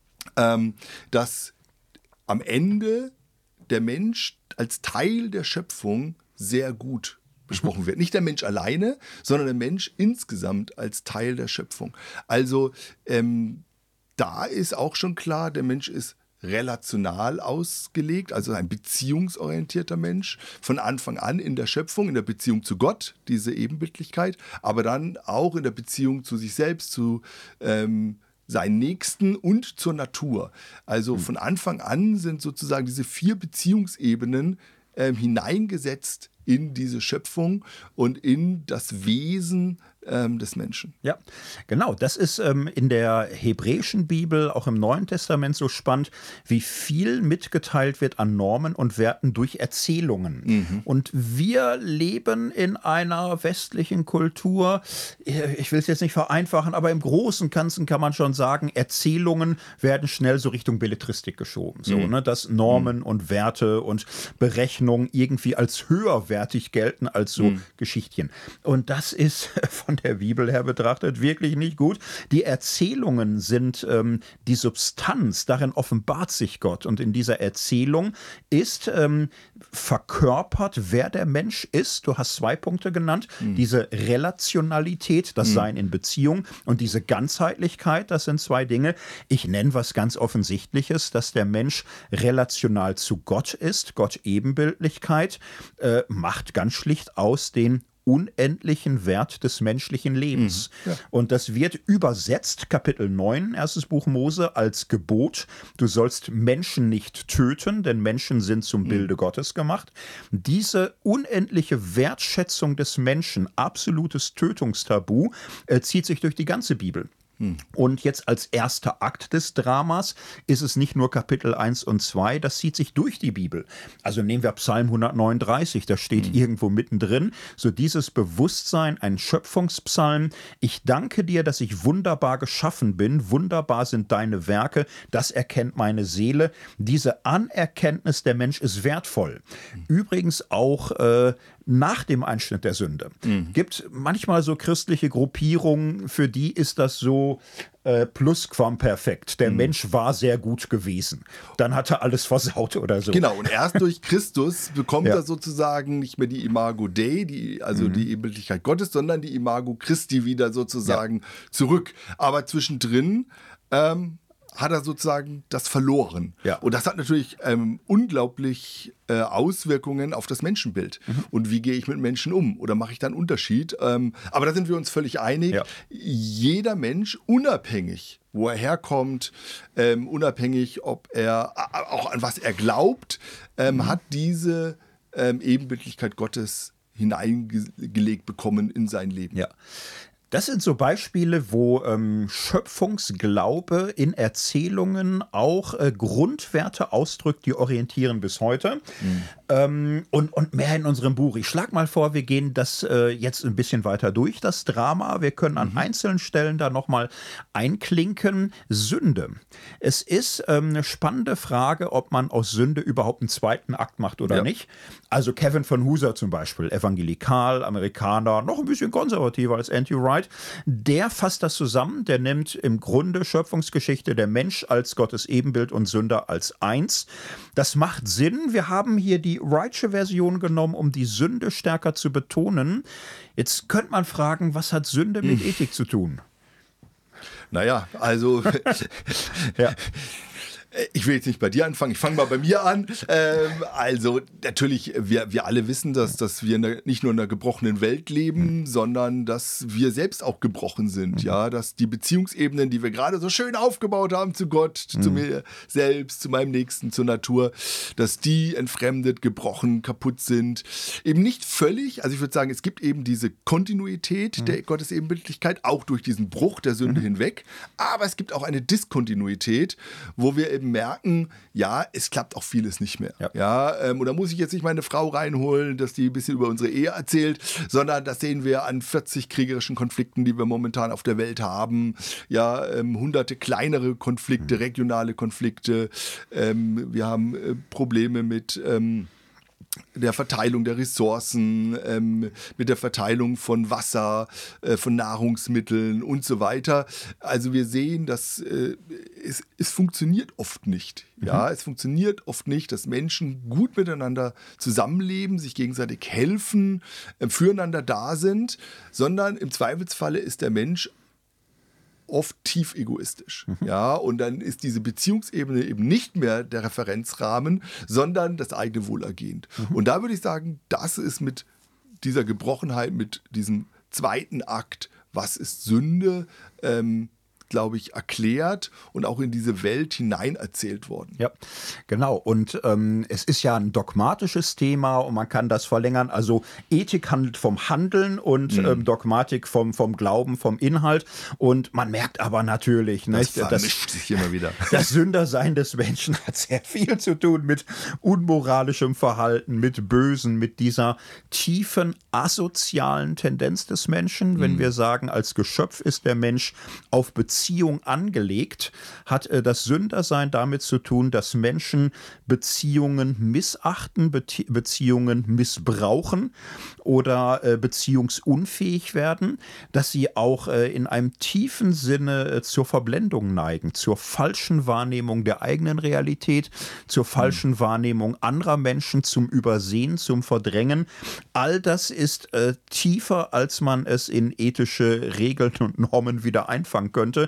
dass am Ende der Mensch als Teil der Schöpfung sehr gut besprochen wird. Nicht der Mensch alleine, sondern der Mensch insgesamt als Teil der Schöpfung. Also da ist auch schon klar, der Mensch ist relational ausgelegt, also ein beziehungsorientierter Mensch, von Anfang an in der Schöpfung, in der Beziehung zu Gott, diese Ebenbildlichkeit, aber dann auch in der Beziehung zu sich selbst, zu seinen Nächsten und zur Natur. Also von Anfang an sind sozusagen diese 4 Beziehungsebenen hineingesetzt in diese Schöpfung und in das Wesen des Menschen. Ja, genau. Das ist in der hebräischen Bibel, auch im Neuen Testament so spannend, wie viel mitgeteilt wird an Normen und Werten durch Erzählungen. Und wir leben in einer westlichen Kultur, ich will es jetzt nicht vereinfachen, aber im Großen und Ganzen kann man schon sagen, Erzählungen werden schnell so Richtung Belletristik geschoben. So, ne, dass Normen und Werte und Berechnungen irgendwie als höherwertig gelten als so Geschichtchen. Und das ist von der Bibel her betrachtet wirklich nicht gut. Die Erzählungen sind die Substanz, darin offenbart sich Gott. Und in dieser Erzählung ist verkörpert, wer der Mensch ist. Du hast 2 Punkte genannt. Diese Relationalität, das Sein in Beziehung, und diese Ganzheitlichkeit, das sind 2 Dinge. Ich nenne was ganz Offensichtliches, dass der Mensch relational zu Gott ist. Gott Ebenbildlichkeit macht ganz schlicht aus den unendlichen Wert des menschlichen Lebens. Ja. Und das wird übersetzt, Kapitel 9, erstes Buch Mose, als Gebot. Du sollst Menschen nicht töten, denn Menschen sind zum Bilde Gottes gemacht. Diese unendliche Wertschätzung des Menschen, absolutes Tötungstabu, zieht sich durch die ganze Bibel. Und jetzt als erster Akt des Dramas ist es nicht nur Kapitel 1 und 2, das zieht sich durch die Bibel. Also nehmen wir Psalm 139, da steht irgendwo mittendrin, so dieses Bewusstsein, ein Schöpfungspsalm. Ich danke dir, dass ich wunderbar geschaffen bin, wunderbar sind deine Werke, das erkennt meine Seele. Diese Anerkenntnis, der Mensch ist wertvoll. Übrigens auch nach dem Einschnitt der Sünde. Gibt manchmal so christliche Gruppierungen, für die ist das so Plusquamperfekt. Der Mensch war sehr gut gewesen. Dann hat er alles versaut oder so. Genau, und erst durch Christus bekommt er sozusagen nicht mehr die Imago Dei, die Ebenbildlichkeit Gottes, sondern die Imago Christi wieder sozusagen zurück. Aber zwischendrin hat er sozusagen das verloren. Ja. Und das hat natürlich unglaublich Auswirkungen auf das Menschenbild. Und wie gehe ich mit Menschen um? Oder mache ich da einen Unterschied? Aber da sind wir uns völlig einig. Ja. Jeder Mensch, unabhängig, wo er herkommt, unabhängig, ob er auch an was er glaubt, hat diese Ebenbildlichkeit Gottes hineingelegt bekommen in sein Leben. Ja. Das sind so Beispiele, wo Schöpfungsglaube in Erzählungen auch Grundwerte ausdrückt, die orientieren bis heute. Und mehr in unserem Buch. Ich schlage mal vor, wir gehen das jetzt ein bisschen weiter durch, das Drama. Wir können an einzelnen Stellen da nochmal einklinken. Sünde. Es ist eine spannende Frage, ob man aus Sünde überhaupt einen zweiten Akt macht oder nicht. Also Kevin von Hooser zum Beispiel, evangelikal, Amerikaner, noch ein bisschen konservativer als N.T. Wright, der fasst das zusammen, der nimmt im Grunde Schöpfungsgeschichte der Mensch als Gottes Ebenbild und Sünder als eins. Das macht Sinn. Wir haben hier die Wrightsche Version genommen, um die Sünde stärker zu betonen. Jetzt könnte man fragen, was hat Sünde mit Ethik zu tun? Naja, also ja. Ich will jetzt nicht bei dir anfangen, ich fange mal bei mir an. Also natürlich, wir alle wissen, dass wir nicht nur in einer gebrochenen Welt leben, sondern dass wir selbst auch gebrochen sind. Ja, dass die Beziehungsebenen, die wir gerade so schön aufgebaut haben zu Gott, zu mir selbst, zu meinem Nächsten, zur Natur, dass die entfremdet, gebrochen, kaputt sind. Eben nicht völlig, also ich würde sagen, es gibt eben diese Kontinuität der Gottes Ebenbildlichkeit, auch durch diesen Bruch der Sünde hinweg. Aber es gibt auch eine Diskontinuität, wo wir eben merken, ja, es klappt auch vieles nicht mehr. Und da muss ich jetzt nicht meine Frau reinholen, dass die ein bisschen über unsere Ehe erzählt, sondern das sehen wir an 40 kriegerischen Konflikten, die wir momentan auf der Welt haben. Ja, hunderte kleinere Konflikte, regionale Konflikte. Wir haben Probleme mit der Verteilung der Ressourcen, mit der Verteilung von Wasser, von Nahrungsmitteln und so weiter. Also wir sehen, dass es funktioniert oft nicht. Ja, es funktioniert oft nicht, dass Menschen gut miteinander zusammenleben, sich gegenseitig helfen, füreinander da sind, sondern im Zweifelsfalle ist der Mensch oft tief egoistisch. Ja, und dann ist diese Beziehungsebene eben nicht mehr der Referenzrahmen, sondern das eigene Wohlergehen. Und da würde ich sagen, das ist mit dieser Gebrochenheit, mit diesem zweiten Akt, was ist Sünde, glaube ich, erklärt und auch in diese Welt hinein erzählt worden. Ja, genau. Und es ist ja ein dogmatisches Thema und man kann das verlängern. Also Ethik handelt vom Handeln und Dogmatik vom Glauben, vom Inhalt. Und man merkt aber natürlich, das vermischt sich immer wieder. Das Sündersein des Menschen hat sehr viel zu tun mit unmoralischem Verhalten, mit Bösen, mit dieser tiefen asozialen Tendenz des Menschen. Wenn wir sagen, als Geschöpf ist der Mensch auf Beziehung angelegt, hat das Sündersein damit zu tun, dass Menschen Beziehungen missachten, Beziehungen missbrauchen oder beziehungsunfähig werden, dass sie auch in einem tiefen Sinne zur Verblendung neigen, zur falschen Wahrnehmung der eigenen Realität, zur falschen Wahrnehmung anderer Menschen, zum Übersehen, zum Verdrängen. All das ist tiefer, als man es in ethische Regeln und Normen wieder einfangen könnte.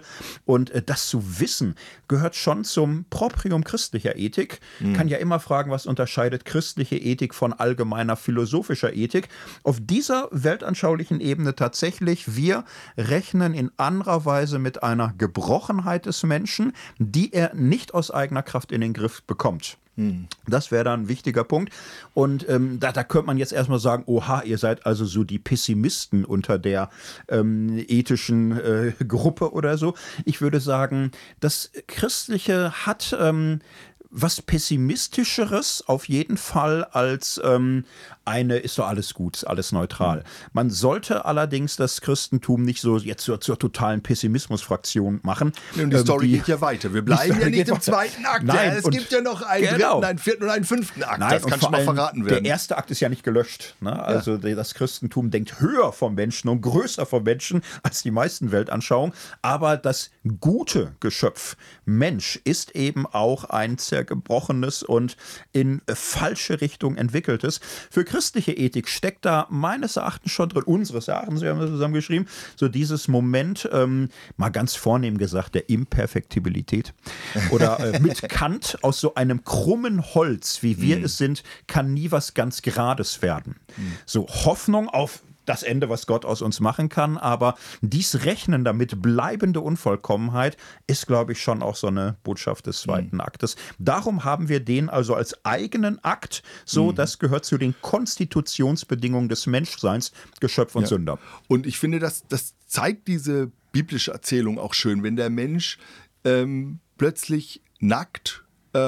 Und das zu wissen, gehört schon zum Proprium christlicher Ethik. Kann ja immer fragen, was unterscheidet christliche Ethik von allgemeiner philosophischer Ethik. Auf dieser weltanschaulichen Ebene tatsächlich, wir rechnen in anderer Weise mit einer Gebrochenheit des Menschen, die er nicht aus eigener Kraft in den Griff bekommt. Das wäre dann ein wichtiger Punkt. Und da könnte man jetzt erstmal sagen, oha, ihr seid also so die Pessimisten unter der ethischen Gruppe oder so. Ich würde sagen, das Christliche hat was Pessimistischeres auf jeden Fall als ist doch alles gut, ist alles neutral. Man sollte allerdings das Christentum nicht so jetzt zur totalen Pessimismusfraktion machen. Und die Story geht ja weiter. Wir bleiben ja nicht im zweiten Akt. Nein, es gibt ja noch einen dritten, einen vierten und einen fünften Akt. Das kann schon mal verraten werden. Der erste Akt ist ja nicht gelöscht. Ne? Also das Christentum denkt höher vom Menschen und größer vom Menschen als die meisten Weltanschauungen. Aber das gute Geschöpf Mensch ist eben auch ein zergebrochenes und in falsche Richtung entwickeltes. Für christliche Ethik steckt da meines Erachtens schon drin, unseres Erachtens, wir haben das zusammengeschrieben, so dieses Moment, mal ganz vornehm gesagt, der Imperfektibilität. Oder mit Kant, aus so einem krummen Holz, wie wir es sind, kann nie was ganz Gerades werden. So Hoffnung auf das Ende, was Gott aus uns machen kann, aber dies Rechnen damit, bleibende Unvollkommenheit, ist, glaube ich, schon auch so eine Botschaft des zweiten Aktes. Darum haben wir den also als eigenen Akt, so das gehört zu den Konstitutionsbedingungen des Menschseins, Geschöpf und Sünder. Und ich finde, das zeigt diese biblische Erzählung auch schön, wenn der Mensch plötzlich nackt,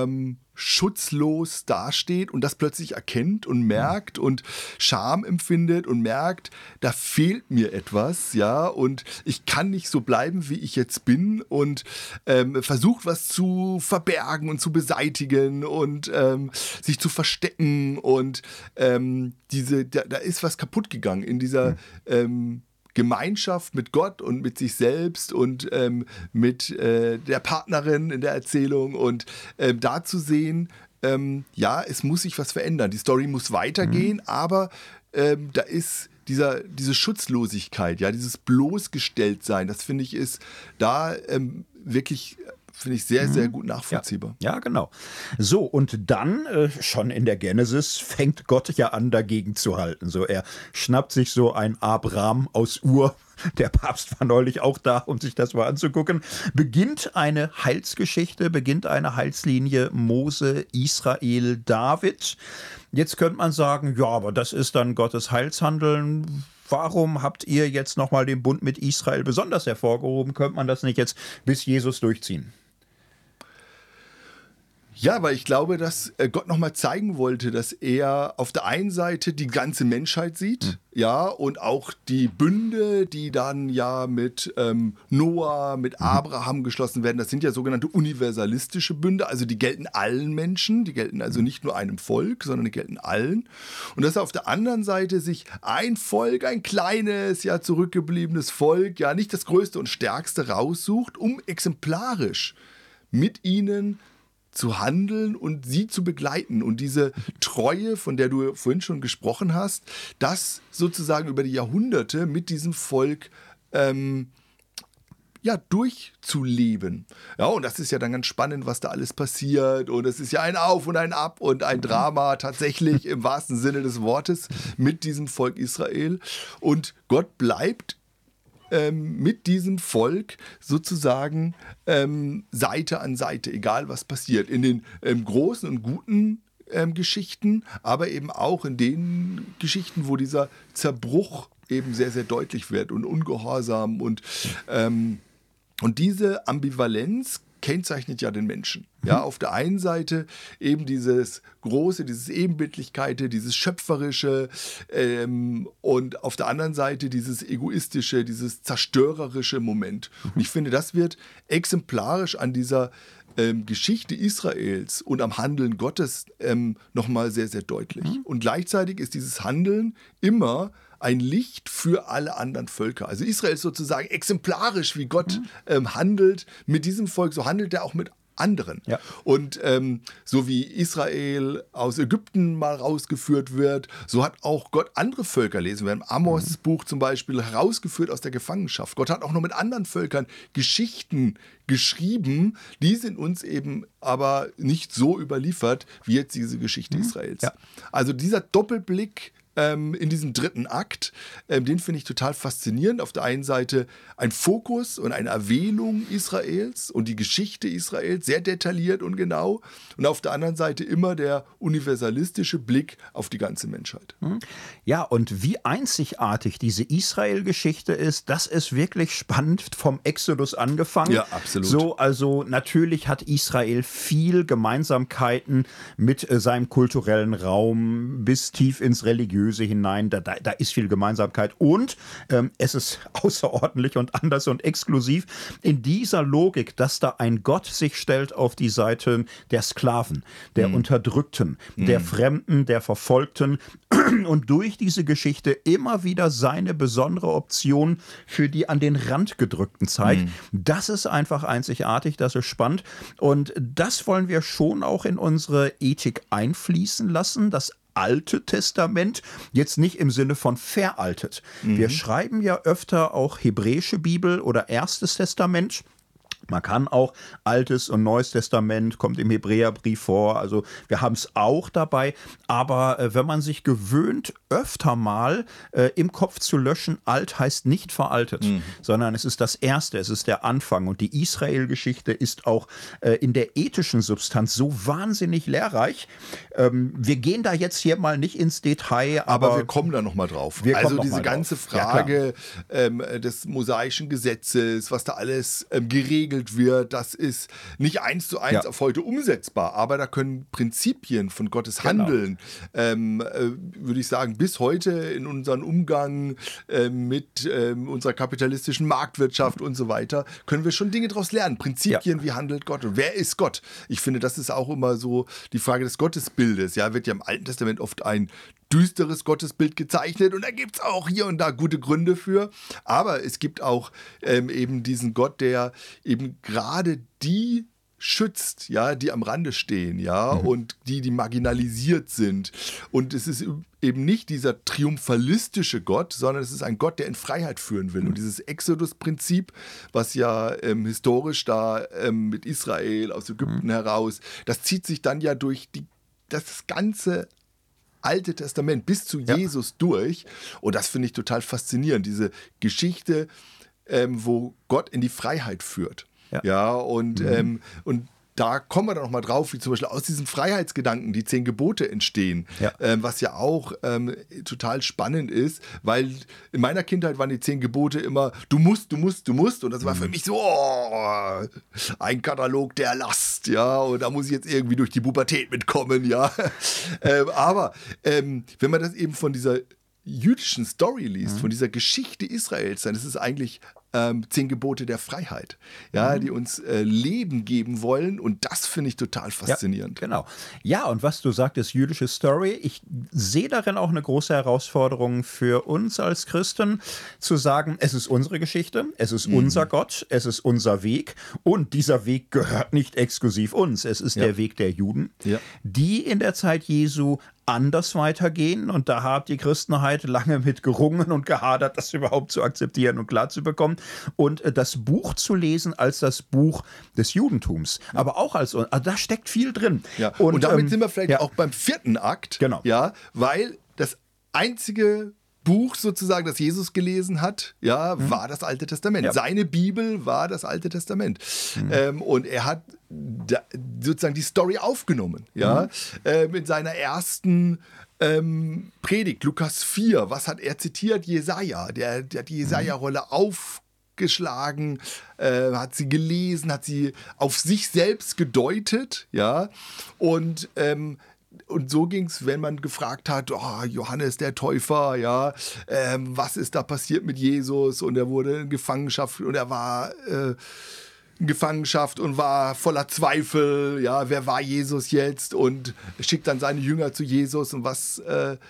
schutzlos dasteht und das plötzlich erkennt und merkt und Scham empfindet und merkt, da fehlt mir etwas, ja, und ich kann nicht so bleiben, wie ich jetzt bin und versucht, was zu verbergen und zu beseitigen und sich zu verstecken und da ist was kaputt gegangen in dieser Gemeinschaft mit Gott und mit sich selbst und mit der Partnerin in der Erzählung und da zu sehen, es muss sich was verändern. Die Story muss weitergehen, aber da ist diese Schutzlosigkeit, ja, dieses Bloßgestelltsein, das finde ich ist da wirklich finde ich sehr, sehr gut nachvollziehbar. Ja, genau. So, und dann, schon in der Genesis, fängt Gott ja an, dagegen zu halten. So, er schnappt sich so ein Abraham aus Ur. Der Papst war neulich auch da, um sich das mal anzugucken. Beginnt eine Heilsgeschichte, beginnt eine Heilslinie Mose, Israel, David. Jetzt könnte man sagen, ja, aber das ist dann Gottes Heilshandeln. Warum habt ihr jetzt nochmal den Bund mit Israel besonders hervorgehoben? Könnte man das nicht jetzt bis Jesus durchziehen? Ja, weil ich glaube, dass Gott nochmal zeigen wollte, dass er auf der einen Seite die ganze Menschheit sieht, ja, und auch die Bünde, die dann ja mit Noah, mit Abraham geschlossen werden, das sind ja sogenannte universalistische Bünde, also die gelten allen Menschen, die gelten also nicht nur einem Volk, sondern die gelten allen. Und dass er auf der anderen Seite sich ein Volk, ein kleines, ja, zurückgebliebenes Volk, ja, nicht das größte und stärkste raussucht, um exemplarisch mit ihnen zu handeln und sie zu begleiten und diese Treue, von der du vorhin schon gesprochen hast, das sozusagen über die Jahrhunderte mit diesem Volk durchzuleben. Ja, und das ist ja dann ganz spannend, was da alles passiert und es ist ja ein Auf und ein Ab und ein Drama tatsächlich im wahrsten Sinne des Wortes mit diesem Volk Israel und Gott bleibt mit diesem Volk sozusagen Seite an Seite, egal was passiert. In den großen und guten Geschichten, aber eben auch in den Geschichten, wo dieser Zerbruch eben sehr, sehr deutlich wird und Ungehorsam und diese Ambivalenz kennzeichnet ja den Menschen. Ja, auf der einen Seite eben dieses Große, dieses Ebenbildlichkeit, dieses Schöpferische und auf der anderen Seite dieses Egoistische, dieses zerstörerische Moment. Und ich finde, das wird exemplarisch an dieser Geschichte Israels und am Handeln Gottes nochmal sehr, sehr deutlich. Und gleichzeitig ist dieses Handeln immer ein Licht für alle anderen Völker. Also Israel ist sozusagen exemplarisch, wie Gott handelt mit diesem Volk. So handelt er auch mit anderen. Ja. Und so wie Israel aus Ägypten mal rausgeführt wird, so hat auch Gott andere Völker, lesen wir im Amos Buch zum Beispiel, herausgeführt aus der Gefangenschaft. Gott hat auch noch mit anderen Völkern Geschichten geschrieben, die sind uns eben aber nicht so überliefert, wie jetzt diese Geschichte Israels. Ja. Also dieser Doppelblick in diesem dritten Akt, den finde ich total faszinierend. Auf der einen Seite ein Fokus und eine Erwähnung Israels und die Geschichte Israels, sehr detailliert und genau. Und auf der anderen Seite immer der universalistische Blick auf die ganze Menschheit. Ja, und wie einzigartig diese Israel-Geschichte ist, das ist wirklich spannend, vom Exodus angefangen. Ja, absolut. So, also natürlich hat Israel viel Gemeinsamkeiten mit seinem kulturellen Raum bis tief ins Religiöse hinein. Da ist viel Gemeinsamkeit und es ist außerordentlich und anders und exklusiv in dieser Logik, dass da ein Gott sich stellt auf die Seite der Sklaven, der Unterdrückten, der Fremden, der Verfolgten und durch diese Geschichte immer wieder seine besondere Option für die an den Rand gedrückten zeigt. Das ist einfach einzigartig, das ist spannend und das wollen wir schon auch in unsere Ethik einfließen lassen. Das Alte Testament, jetzt nicht im Sinne von veraltet. Wir schreiben ja öfter auch hebräische Bibel oder Erstes Testament. Man kann auch Altes und Neues Testament, kommt im Hebräerbrief vor, also wir haben es auch dabei, aber wenn man sich gewöhnt, öfter mal im Kopf zu löschen, alt heißt nicht veraltet, sondern es ist das Erste, es ist der Anfang und die Israel-Geschichte ist auch in der ethischen Substanz so wahnsinnig lehrreich. Wir gehen da jetzt hier mal nicht ins Detail, aber wir kommen da nochmal drauf. Also diese ganze Frage des mosaischen Gesetzes, was da alles geregelt wird, das ist nicht 1:1 auf heute umsetzbar, aber da können Prinzipien von Gottes Handeln, würde ich sagen, bis heute in unseren Umgang mit unserer kapitalistischen Marktwirtschaft und so weiter, können wir schon Dinge daraus lernen. Prinzipien, wie handelt Gott und wer ist Gott? Ich finde, das ist auch immer so die Frage des Gottesbildes. Ja, wird ja im Alten Testament oft ein düsteres Gottesbild gezeichnet und da gibt es auch hier und da gute Gründe für. Aber es gibt auch eben diesen Gott, der eben gerade die schützt, ja, die am Rande stehen, ja, und die marginalisiert sind. Und es ist eben nicht dieser triumphalistische Gott, sondern es ist ein Gott, der in Freiheit führen will. Und dieses Exodus-Prinzip, was ja historisch da mit Israel aus Ägypten heraus, das zieht sich dann ja durch das ganze Alte Testament bis zu Jesus durch. Und das finde ich total faszinierend, diese Geschichte, wo Gott in die Freiheit führt. Ja, und da kommen wir dann noch mal drauf, wie zum Beispiel aus diesen Freiheitsgedanken die 10 Gebote entstehen, was ja auch total spannend ist, weil in meiner Kindheit waren die 10 Gebote immer du musst und das war für mich so ein Katalog der Last, ja, und da muss ich jetzt irgendwie durch die Pubertät mitkommen, ja. Aber wenn man das eben von dieser jüdischen Story liest, von dieser Geschichte Israels, dann ist es eigentlich 10 Gebote der Freiheit, ja, die uns Leben geben wollen und das finde ich total faszinierend. Ja, genau. Ja, und was du sagtest, jüdische Story, ich sehe darin auch eine große Herausforderung für uns als Christen, zu sagen, es ist unsere Geschichte, es ist unser Gott, es ist unser Weg und dieser Weg gehört nicht exklusiv uns, es ist der Weg der Juden, die in der Zeit Jesu anders weitergehen und da hat die Christenheit lange mit gerungen und gehadert, das überhaupt zu akzeptieren und klar zu bekommen und das Buch zu lesen als das Buch des Judentums, aber auch also da steckt viel drin. Ja. Und damit sind wir vielleicht auch beim 4. Akt, ja, weil das einzige Buch sozusagen, das Jesus gelesen hat, war das Alte Testament. Seine Bibel war das Alte Testament. Und er hat sozusagen die Story aufgenommen, in seiner ersten Predigt, Lukas 4. Was hat er zitiert? Jesaja. Der hat die Jesaja-Rolle aufgeschlagen, hat sie gelesen, hat sie auf sich selbst gedeutet, und so ging es, wenn man gefragt hat, Johannes der Täufer, was ist da passiert mit Jesus? Und er wurde in Gefangenschaft und er war in Gefangenschaft und war voller Zweifel, wer war Jesus jetzt? Und schickt dann seine Jünger zu Jesus und was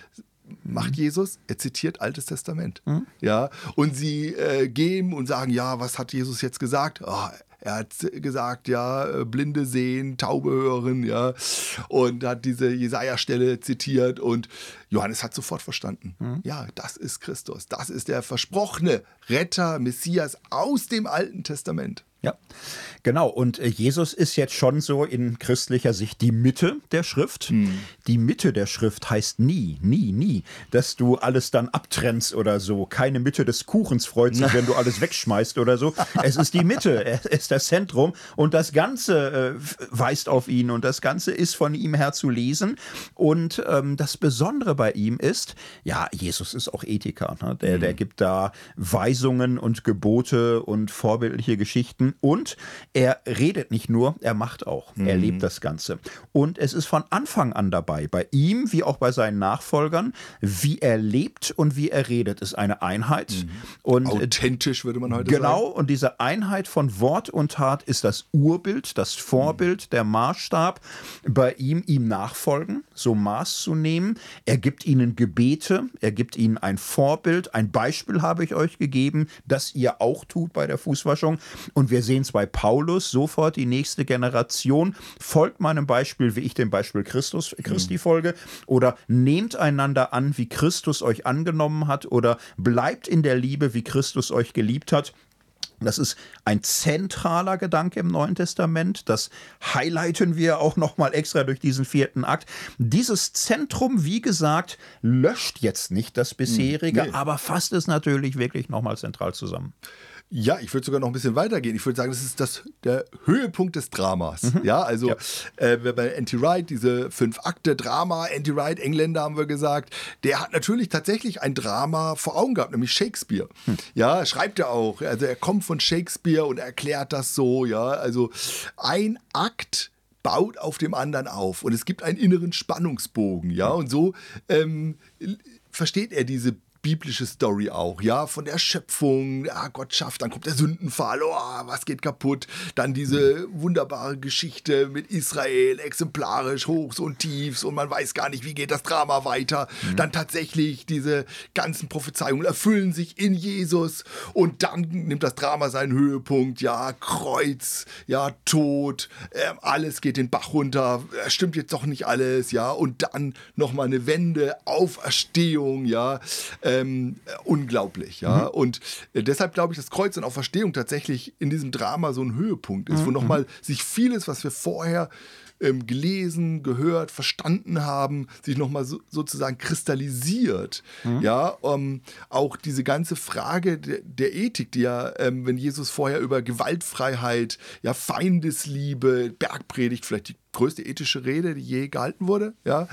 macht Jesus? Er zitiert Altes Testament. Ja, und sie gehen und sagen, ja, was hat Jesus jetzt gesagt? Oh, er hat gesagt, ja, Blinde sehen, Taube hören, ja, und hat diese Jesaja-Stelle zitiert und Johannes hat sofort verstanden. Ja, das ist Christus. Das ist der versprochene Retter, Messias aus dem Alten Testament. Ja, genau. Und Jesus ist jetzt schon so in christlicher Sicht die Mitte der Schrift. Die Mitte der Schrift heißt nie, dass du alles dann abtrennst oder so. Keine Mitte des Kuchens freut sich, wenn du alles wegschmeißt oder so. Es ist die Mitte, es ist das Zentrum und das Ganze weist auf ihn und das Ganze ist von ihm her zu lesen. Und das Besondere bei ihm ist, ja, Jesus ist auch Ethiker. Ne? Der gibt da Weisungen und Gebote und vorbildliche Geschichten. Und er redet nicht nur, er macht auch. Er lebt das Ganze. Und es ist von Anfang an dabei, bei ihm wie auch bei seinen Nachfolgern, wie er lebt und wie er redet, ist eine Einheit. Und authentisch, würde man heute sagen. Genau, und diese Einheit von Wort und Tat ist das Urbild, das Vorbild, der Maßstab. Bei ihm nachfolgen, so Maß zu nehmen. Er gibt ihnen Gebete, er gibt ihnen ein Vorbild, ein Beispiel habe ich euch gegeben, das ihr auch tut bei der Fußwaschung. Und wir sehen es bei Paulus sofort, die nächste Generation folgt meinem Beispiel, wie ich dem Beispiel Christi folge, oder nehmt einander an, wie Christus euch angenommen hat, oder bleibt in der Liebe, wie Christus euch geliebt hat. Das ist ein zentraler Gedanke im Neuen Testament. Das highlighten wir auch nochmal extra durch diesen 4. Akt. Dieses Zentrum, wie gesagt, löscht jetzt nicht das bisherige, aber fasst es natürlich wirklich nochmal zentral zusammen. Ja, ich würde sogar noch ein bisschen weitergehen. Ich würde sagen, das ist der Höhepunkt des Dramas. Ja, also bei N.T. Wright, diese 5 Akte Drama, N.T. Wright, Engländer haben wir gesagt, der hat natürlich tatsächlich ein Drama vor Augen gehabt, nämlich Shakespeare. Ja, schreibt er auch. Also er kommt von Shakespeare und erklärt das so. Ja, also ein Akt baut auf dem anderen auf und es gibt einen inneren Spannungsbogen. Ja, und so versteht er diese biblische Story auch, ja, von der Schöpfung, Gott schafft, dann kommt der Sündenfall, was geht kaputt, dann diese wunderbare Geschichte mit Israel, exemplarisch, Hochs und Tiefs und man weiß gar nicht, wie geht das Drama weiter, dann tatsächlich diese ganzen Prophezeiungen erfüllen sich in Jesus und dann nimmt das Drama seinen Höhepunkt, ja, Kreuz, ja, Tod, alles geht den Bach runter, stimmt jetzt doch nicht alles, ja, und dann nochmal eine Wende, Auferstehung, ja, unglaublich, ja. Und deshalb glaube ich, dass Kreuz und Auferstehung tatsächlich in diesem Drama so ein Höhepunkt ist, wo nochmal sich vieles, was wir vorher gelesen, gehört, verstanden haben, sich nochmal sozusagen kristallisiert. Ja, auch diese ganze Frage der Ethik, die ja, wenn Jesus vorher über Gewaltfreiheit, ja, Feindesliebe, Bergpredigt, vielleicht die größte ethische Rede, die je gehalten wurde, ja,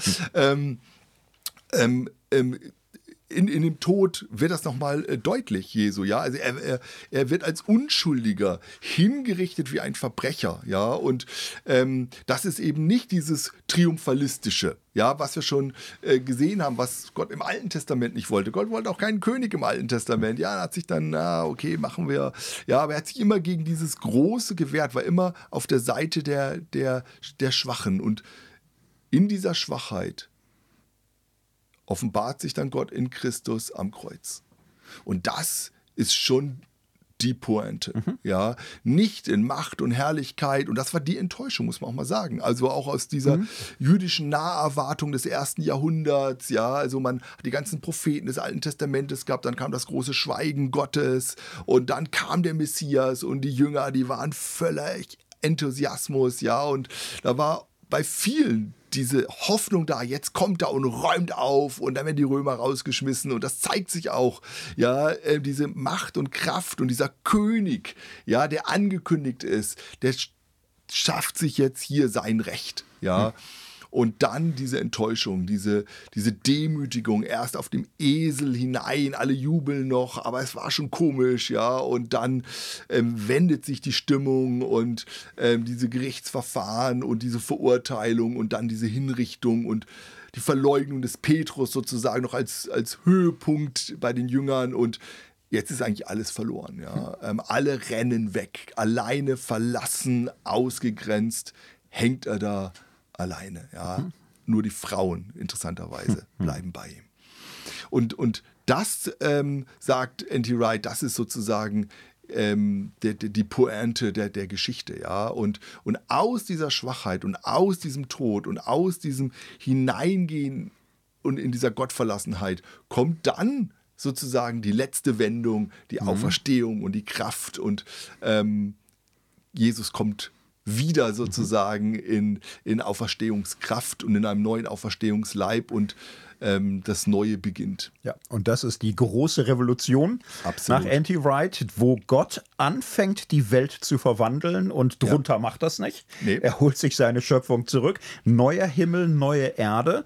in dem Tod wird das nochmal deutlich, Jesu, ja, also er wird als Unschuldiger hingerichtet wie ein Verbrecher, ja, und das ist eben nicht dieses Triumphalistische, ja, was wir schon gesehen haben, was Gott im Alten Testament nicht wollte. Gott wollte auch keinen König im Alten Testament, ja, er hat sich dann, okay, machen wir, ja, aber er hat sich immer gegen dieses Große gewehrt, war immer auf der Seite der Schwachen und in dieser Schwachheit offenbart sich dann Gott in Christus am Kreuz. Und das ist schon die Pointe. Ja, nicht in Macht und Herrlichkeit. Und das war die Enttäuschung, muss man auch mal sagen. Also auch aus dieser jüdischen Naherwartung des 1. Jahrhunderts. Ja, also man hat die ganzen Propheten des Alten Testamentes gehabt. Dann kam das große Schweigen Gottes. Und dann kam der Messias. Und die Jünger, die waren völlig Enthusiasmus. Ja, und da war bei vielen diese Hoffnung da, jetzt kommt er und räumt auf und dann werden die Römer rausgeschmissen und das zeigt sich auch, ja, diese Macht und Kraft und dieser König, ja, der angekündigt ist, der schafft sich jetzt hier sein Recht, ja. Und dann diese Enttäuschung, diese Demütigung, erst auf dem Esel hinein, alle jubeln noch, aber es war schon komisch, ja. Und dann wendet sich die Stimmung und diese Gerichtsverfahren und diese Verurteilung und dann diese Hinrichtung und die Verleugnung des Petrus sozusagen noch als Höhepunkt bei den Jüngern und jetzt ist eigentlich alles verloren, ja. Alle rennen weg, alleine verlassen, ausgegrenzt, hängt er da alleine, ja. Nur die Frauen, interessanterweise, bleiben bei ihm. Und das, sagt N.T. Wright, das ist sozusagen die Pointe der Geschichte, ja. Und aus dieser Schwachheit und aus diesem Tod und aus diesem Hineingehen und in dieser Gottverlassenheit kommt dann sozusagen die letzte Wendung, die Auferstehung und die Kraft und Jesus kommt wieder sozusagen in Auferstehungskraft und in einem neuen Auferstehungsleib und das Neue beginnt. Ja, und das ist die große Revolution Absolut. nach N.T. Wright, wo Gott anfängt, die Welt zu verwandeln und drunter macht das nicht. Nee. Er holt sich seine Schöpfung zurück. Neuer Himmel, neue Erde.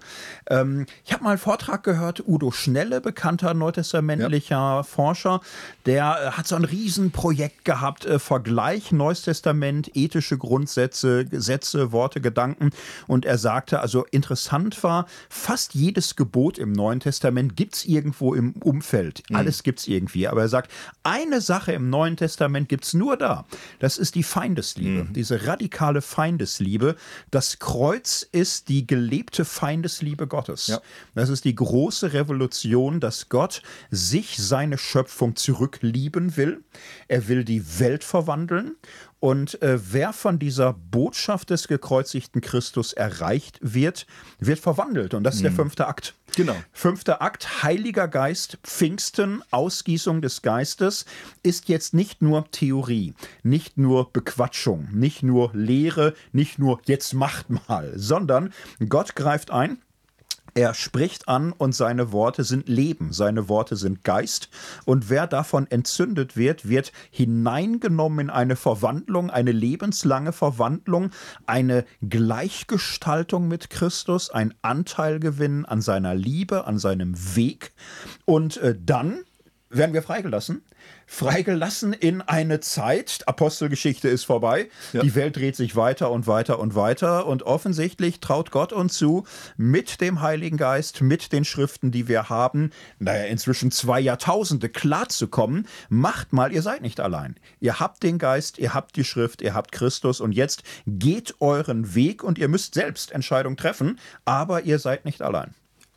Ich habe mal einen Vortrag gehört, Udo Schnelle, bekannter neutestamentlicher Forscher, der hat so ein Riesenprojekt gehabt, Vergleich Neues Testament, ethische Grundsätze, Gesetze, Worte, Gedanken. Und er sagte, also interessant war, fast jedes Gebot im Neuen Testament gibt es irgendwo im Umfeld. Alles gibt es irgendwie. Aber er sagt, eine Sache im Neuen Testament gibt es nur da. Das ist die Feindesliebe. Diese radikale Feindesliebe. Das Kreuz ist die gelebte Feindesliebe Gottes. Ja. Das ist die große Revolution, dass Gott sich seine Schöpfung zurücklieben will. Er will die Welt verwandeln. Und wer von dieser Botschaft des gekreuzigten Christus erreicht wird, wird verwandelt. Und das ist der 5. Akt. Genau. 5. Akt, Heiliger Geist, Pfingsten, Ausgießung des Geistes, ist jetzt nicht nur Theorie, nicht nur Bequatschung, nicht nur Lehre, nicht nur jetzt macht mal, sondern Gott greift ein. Er spricht an und seine Worte sind Leben, seine Worte sind Geist. Und wer davon entzündet wird, wird hineingenommen in eine Verwandlung, eine lebenslange Verwandlung, eine Gleichgestaltung mit Christus, ein Anteilgewinn an seiner Liebe, an seinem Weg. Und dann werden wir freigelassen. Freigelassen in eine Zeit, Apostelgeschichte ist vorbei, die Welt dreht sich weiter und weiter und weiter und offensichtlich traut Gott uns zu, mit dem Heiligen Geist, mit den Schriften, die wir haben, inzwischen 2 Jahrtausende klarzukommen, macht mal, ihr seid nicht allein. Ihr habt den Geist, ihr habt die Schrift, ihr habt Christus und jetzt geht euren Weg und ihr müsst selbst Entscheidungen treffen, aber ihr seid nicht allein.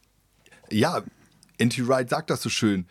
Ja, N.T. Wright sagt das so schön.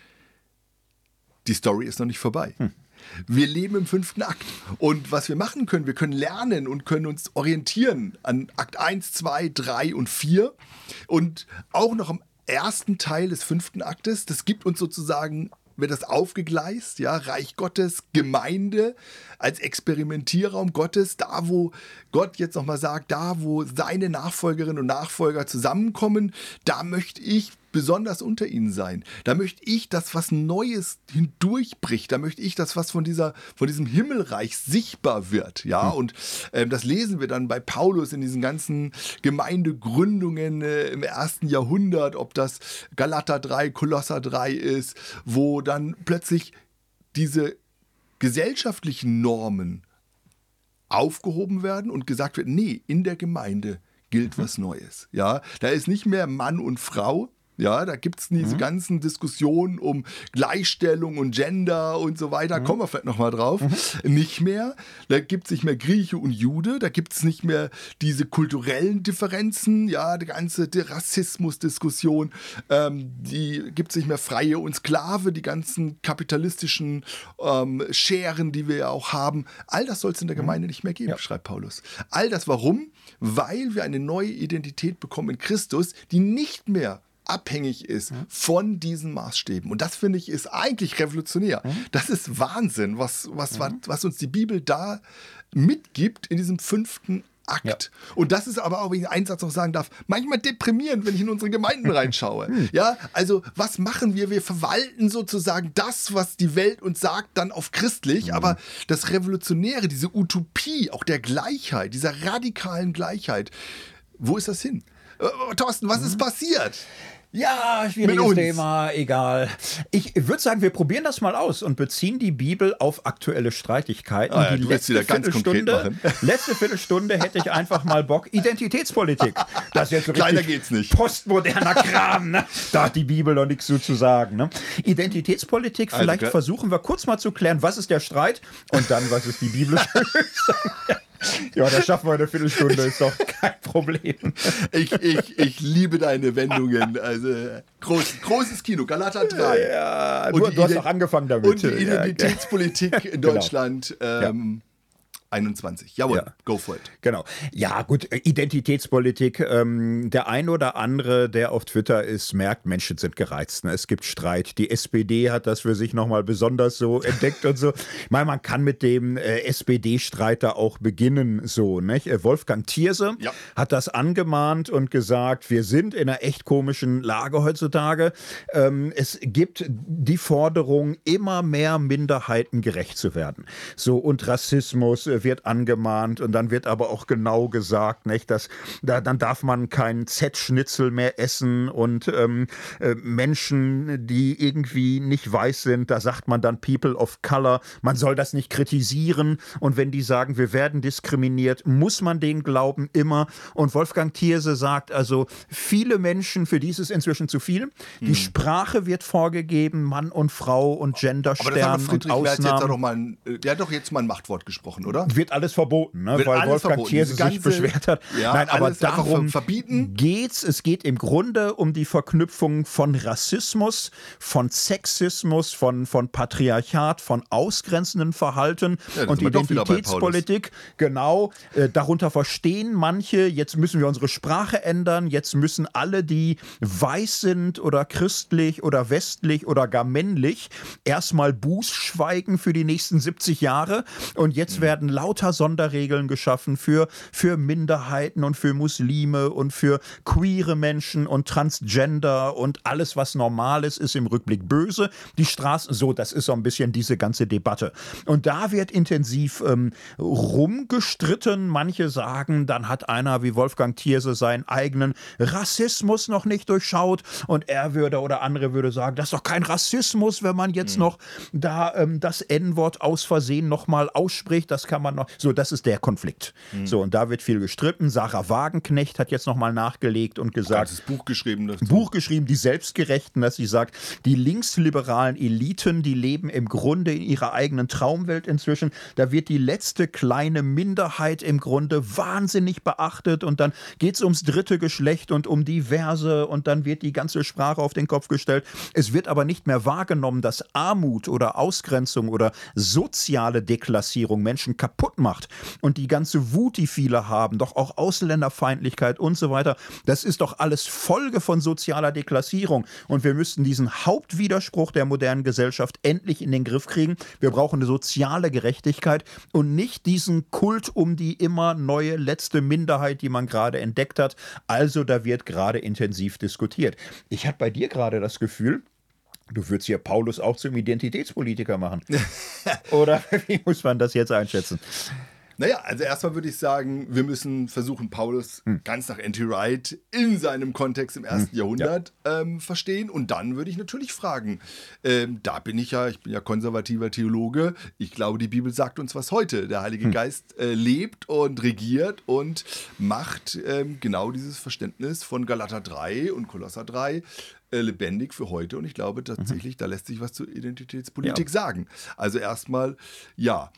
Die Story ist noch nicht vorbei. Wir leben im 5. Akt. Und was wir machen können, wir können lernen und können uns orientieren an Akt 1, 2, 3 und 4. Und auch noch am ersten Teil des 5. Aktes, das gibt uns sozusagen, wird das aufgegleist, ja, Reich Gottes, Gemeinde als Experimentierraum Gottes, da wo Gott jetzt nochmal sagt, da wo seine Nachfolgerinnen und Nachfolger zusammenkommen, da möchte ich besonders unter ihnen sein. Da möchte ich, dass was Neues hindurchbricht. Da möchte ich, dass was von diesem Himmelreich sichtbar wird. Ja, und das lesen wir dann bei Paulus in diesen ganzen Gemeindegründungen im 1. Jahrhundert, ob das Galater 3, Kolosser 3 ist, wo dann plötzlich diese gesellschaftlichen Normen aufgehoben werden und gesagt wird, nee, in der Gemeinde gilt was Neues. Ja, da ist nicht mehr Mann und Frau. Ja, da gibt es diese ganzen Diskussionen um Gleichstellung und Gender und so weiter. Kommen wir vielleicht nochmal drauf. Nicht mehr. Da gibt es nicht mehr Grieche und Jude. Da gibt es nicht mehr diese kulturellen Differenzen. Ja, die Rassismusdiskussion. Die gibt es nicht mehr Freie und Sklave. Die ganzen kapitalistischen Scheren, die wir ja auch haben. All das soll es in der Gemeinde nicht mehr geben, schreibt Paulus. All das warum? Weil wir eine neue Identität bekommen in Christus, die nicht mehr abhängig ist von diesen Maßstäben. Und das, finde ich, ist eigentlich revolutionär. Das ist Wahnsinn, was uns die Bibel da mitgibt in diesem 5. Akt. Ja. Und das ist aber auch, wenn ich einen Satz noch sagen darf, manchmal deprimierend, wenn ich in unsere Gemeinden reinschaue. Ja, also was machen wir? Wir verwalten sozusagen das, was die Welt uns sagt, dann auf christlich, aber das Revolutionäre, diese Utopie, auch der Gleichheit, dieser radikalen Gleichheit, wo ist das hin? Thorsten, was ist passiert? Ja, schwieriges Thema, egal. Ich würde sagen, wir probieren das mal aus und beziehen die Bibel auf aktuelle Streitigkeiten. Ja, die letzte Viertelstunde hätte ich einfach mal Bock. Identitätspolitik. Das ist jetzt so kleiner geht's nicht. Postmoderner Kram. Ne? Da hat die Bibel noch nichts zu sagen. Ne? Identitätspolitik, vielleicht versuchen wir kurz mal zu klären, was ist der Streit und dann, was ist die biblische Lösung. Ja, das schaffen wir in einer Viertelstunde, ist doch kein Problem. Ich liebe deine Wendungen. Also großes Kino, Galata 3. Ja, du hast auch angefangen damit. Und die Identitätspolitik in Deutschland. 21. Jawohl, Ja. Go for it. Genau. Ja, gut, Identitätspolitik. Der ein oder andere, der auf Twitter ist, merkt, Menschen sind gereizt. Ne? Es gibt Streit. Die SPD hat das für sich nochmal besonders so entdeckt und so. Ich meine, man kann mit dem SPD-Streit da auch beginnen. So, nicht? Wolfgang Thierse hat das angemahnt und gesagt, wir sind in einer echt komischen Lage heutzutage. Es gibt die Forderung, immer mehr Minderheiten gerecht zu werden. So, und Rassismus wird angemahnt und dann wird aber auch genau gesagt, nicht, dass dann darf man keinen Z-Schnitzel mehr essen und Menschen, die irgendwie nicht weiß sind, da sagt man dann People of Color, man soll das nicht kritisieren und wenn die sagen, wir werden diskriminiert, muss man denen glauben, immer. Und Wolfgang Thierse sagt also, viele Menschen, für die ist es inzwischen zu viel. Die Sprache wird vorgegeben, Mann und Frau und Genderstern und Ausnahmen. Der hat doch jetzt mal ein Machtwort gesprochen, oder? Wird alles verboten, ne? Weil Wolfgang Thierse sich beschwert hat. Ja, nein, aber alles einfach darum verbieten. geht's. Es geht im Grunde um die Verknüpfung von Rassismus, von Sexismus, von Patriarchat, von ausgrenzendem Verhalten und Identitätspolitik. Genau. Darunter verstehen manche, jetzt müssen wir unsere Sprache ändern, jetzt müssen alle, die weiß sind oder christlich oder westlich oder gar männlich, erstmal Buß schweigen für die nächsten 70 Jahre. Und jetzt werden lauter Sonderregeln geschaffen für Minderheiten und für Muslime und für queere Menschen und Transgender und alles, was normal ist im Rückblick böse. Die Straßen, so, das ist so ein bisschen diese ganze Debatte. Und da wird intensiv rumgestritten. Manche sagen, dann hat einer wie Wolfgang Thierse seinen eigenen Rassismus noch nicht durchschaut und er würde oder andere würde sagen, das ist doch kein Rassismus, wenn man jetzt noch da das N-Wort aus Versehen nochmal ausspricht. Das kann man noch. So, das ist der Konflikt. So, und da wird viel gestritten. Sarah Wagenknecht hat jetzt nochmal nachgelegt und gesagt. Das Buch geschrieben. Die Selbstgerechten, dass sie sagt, die linksliberalen Eliten, die leben im Grunde in ihrer eigenen Traumwelt inzwischen. Da wird die letzte kleine Minderheit im Grunde wahnsinnig beachtet und dann geht es ums dritte Geschlecht und um diverse und dann wird die ganze Sprache auf den Kopf gestellt. Es wird aber nicht mehr wahrgenommen, dass Armut oder Ausgrenzung oder soziale Deklassierung Menschen kaputt macht und die ganze Wut, die viele haben, doch auch Ausländerfeindlichkeit und so weiter, das ist doch alles Folge von sozialer Deklassierung und wir müssten diesen Hauptwiderspruch der modernen Gesellschaft endlich in den Griff kriegen. Wir brauchen eine soziale Gerechtigkeit und nicht diesen Kult um die immer neue letzte Minderheit, die man gerade entdeckt hat. Also da wird gerade intensiv diskutiert. Ich hatte bei dir gerade das Gefühl, du würdest hier Paulus auch zum Identitätspolitiker machen. Oder wie muss man das jetzt einschätzen? Naja, also erstmal würde ich sagen, wir müssen versuchen, Paulus ganz nach N.T. Wright in seinem Kontext im 1. Jahrhundert verstehen. Und dann würde ich natürlich fragen, ich bin ja konservativer Theologe, ich glaube, die Bibel sagt uns was heute. Der Heilige Geist lebt und regiert und macht genau dieses Verständnis von Galater 3 und Kolosser 3 lebendig für heute. Und ich glaube tatsächlich, da lässt sich was zur Identitätspolitik sagen. Also erstmal, ja.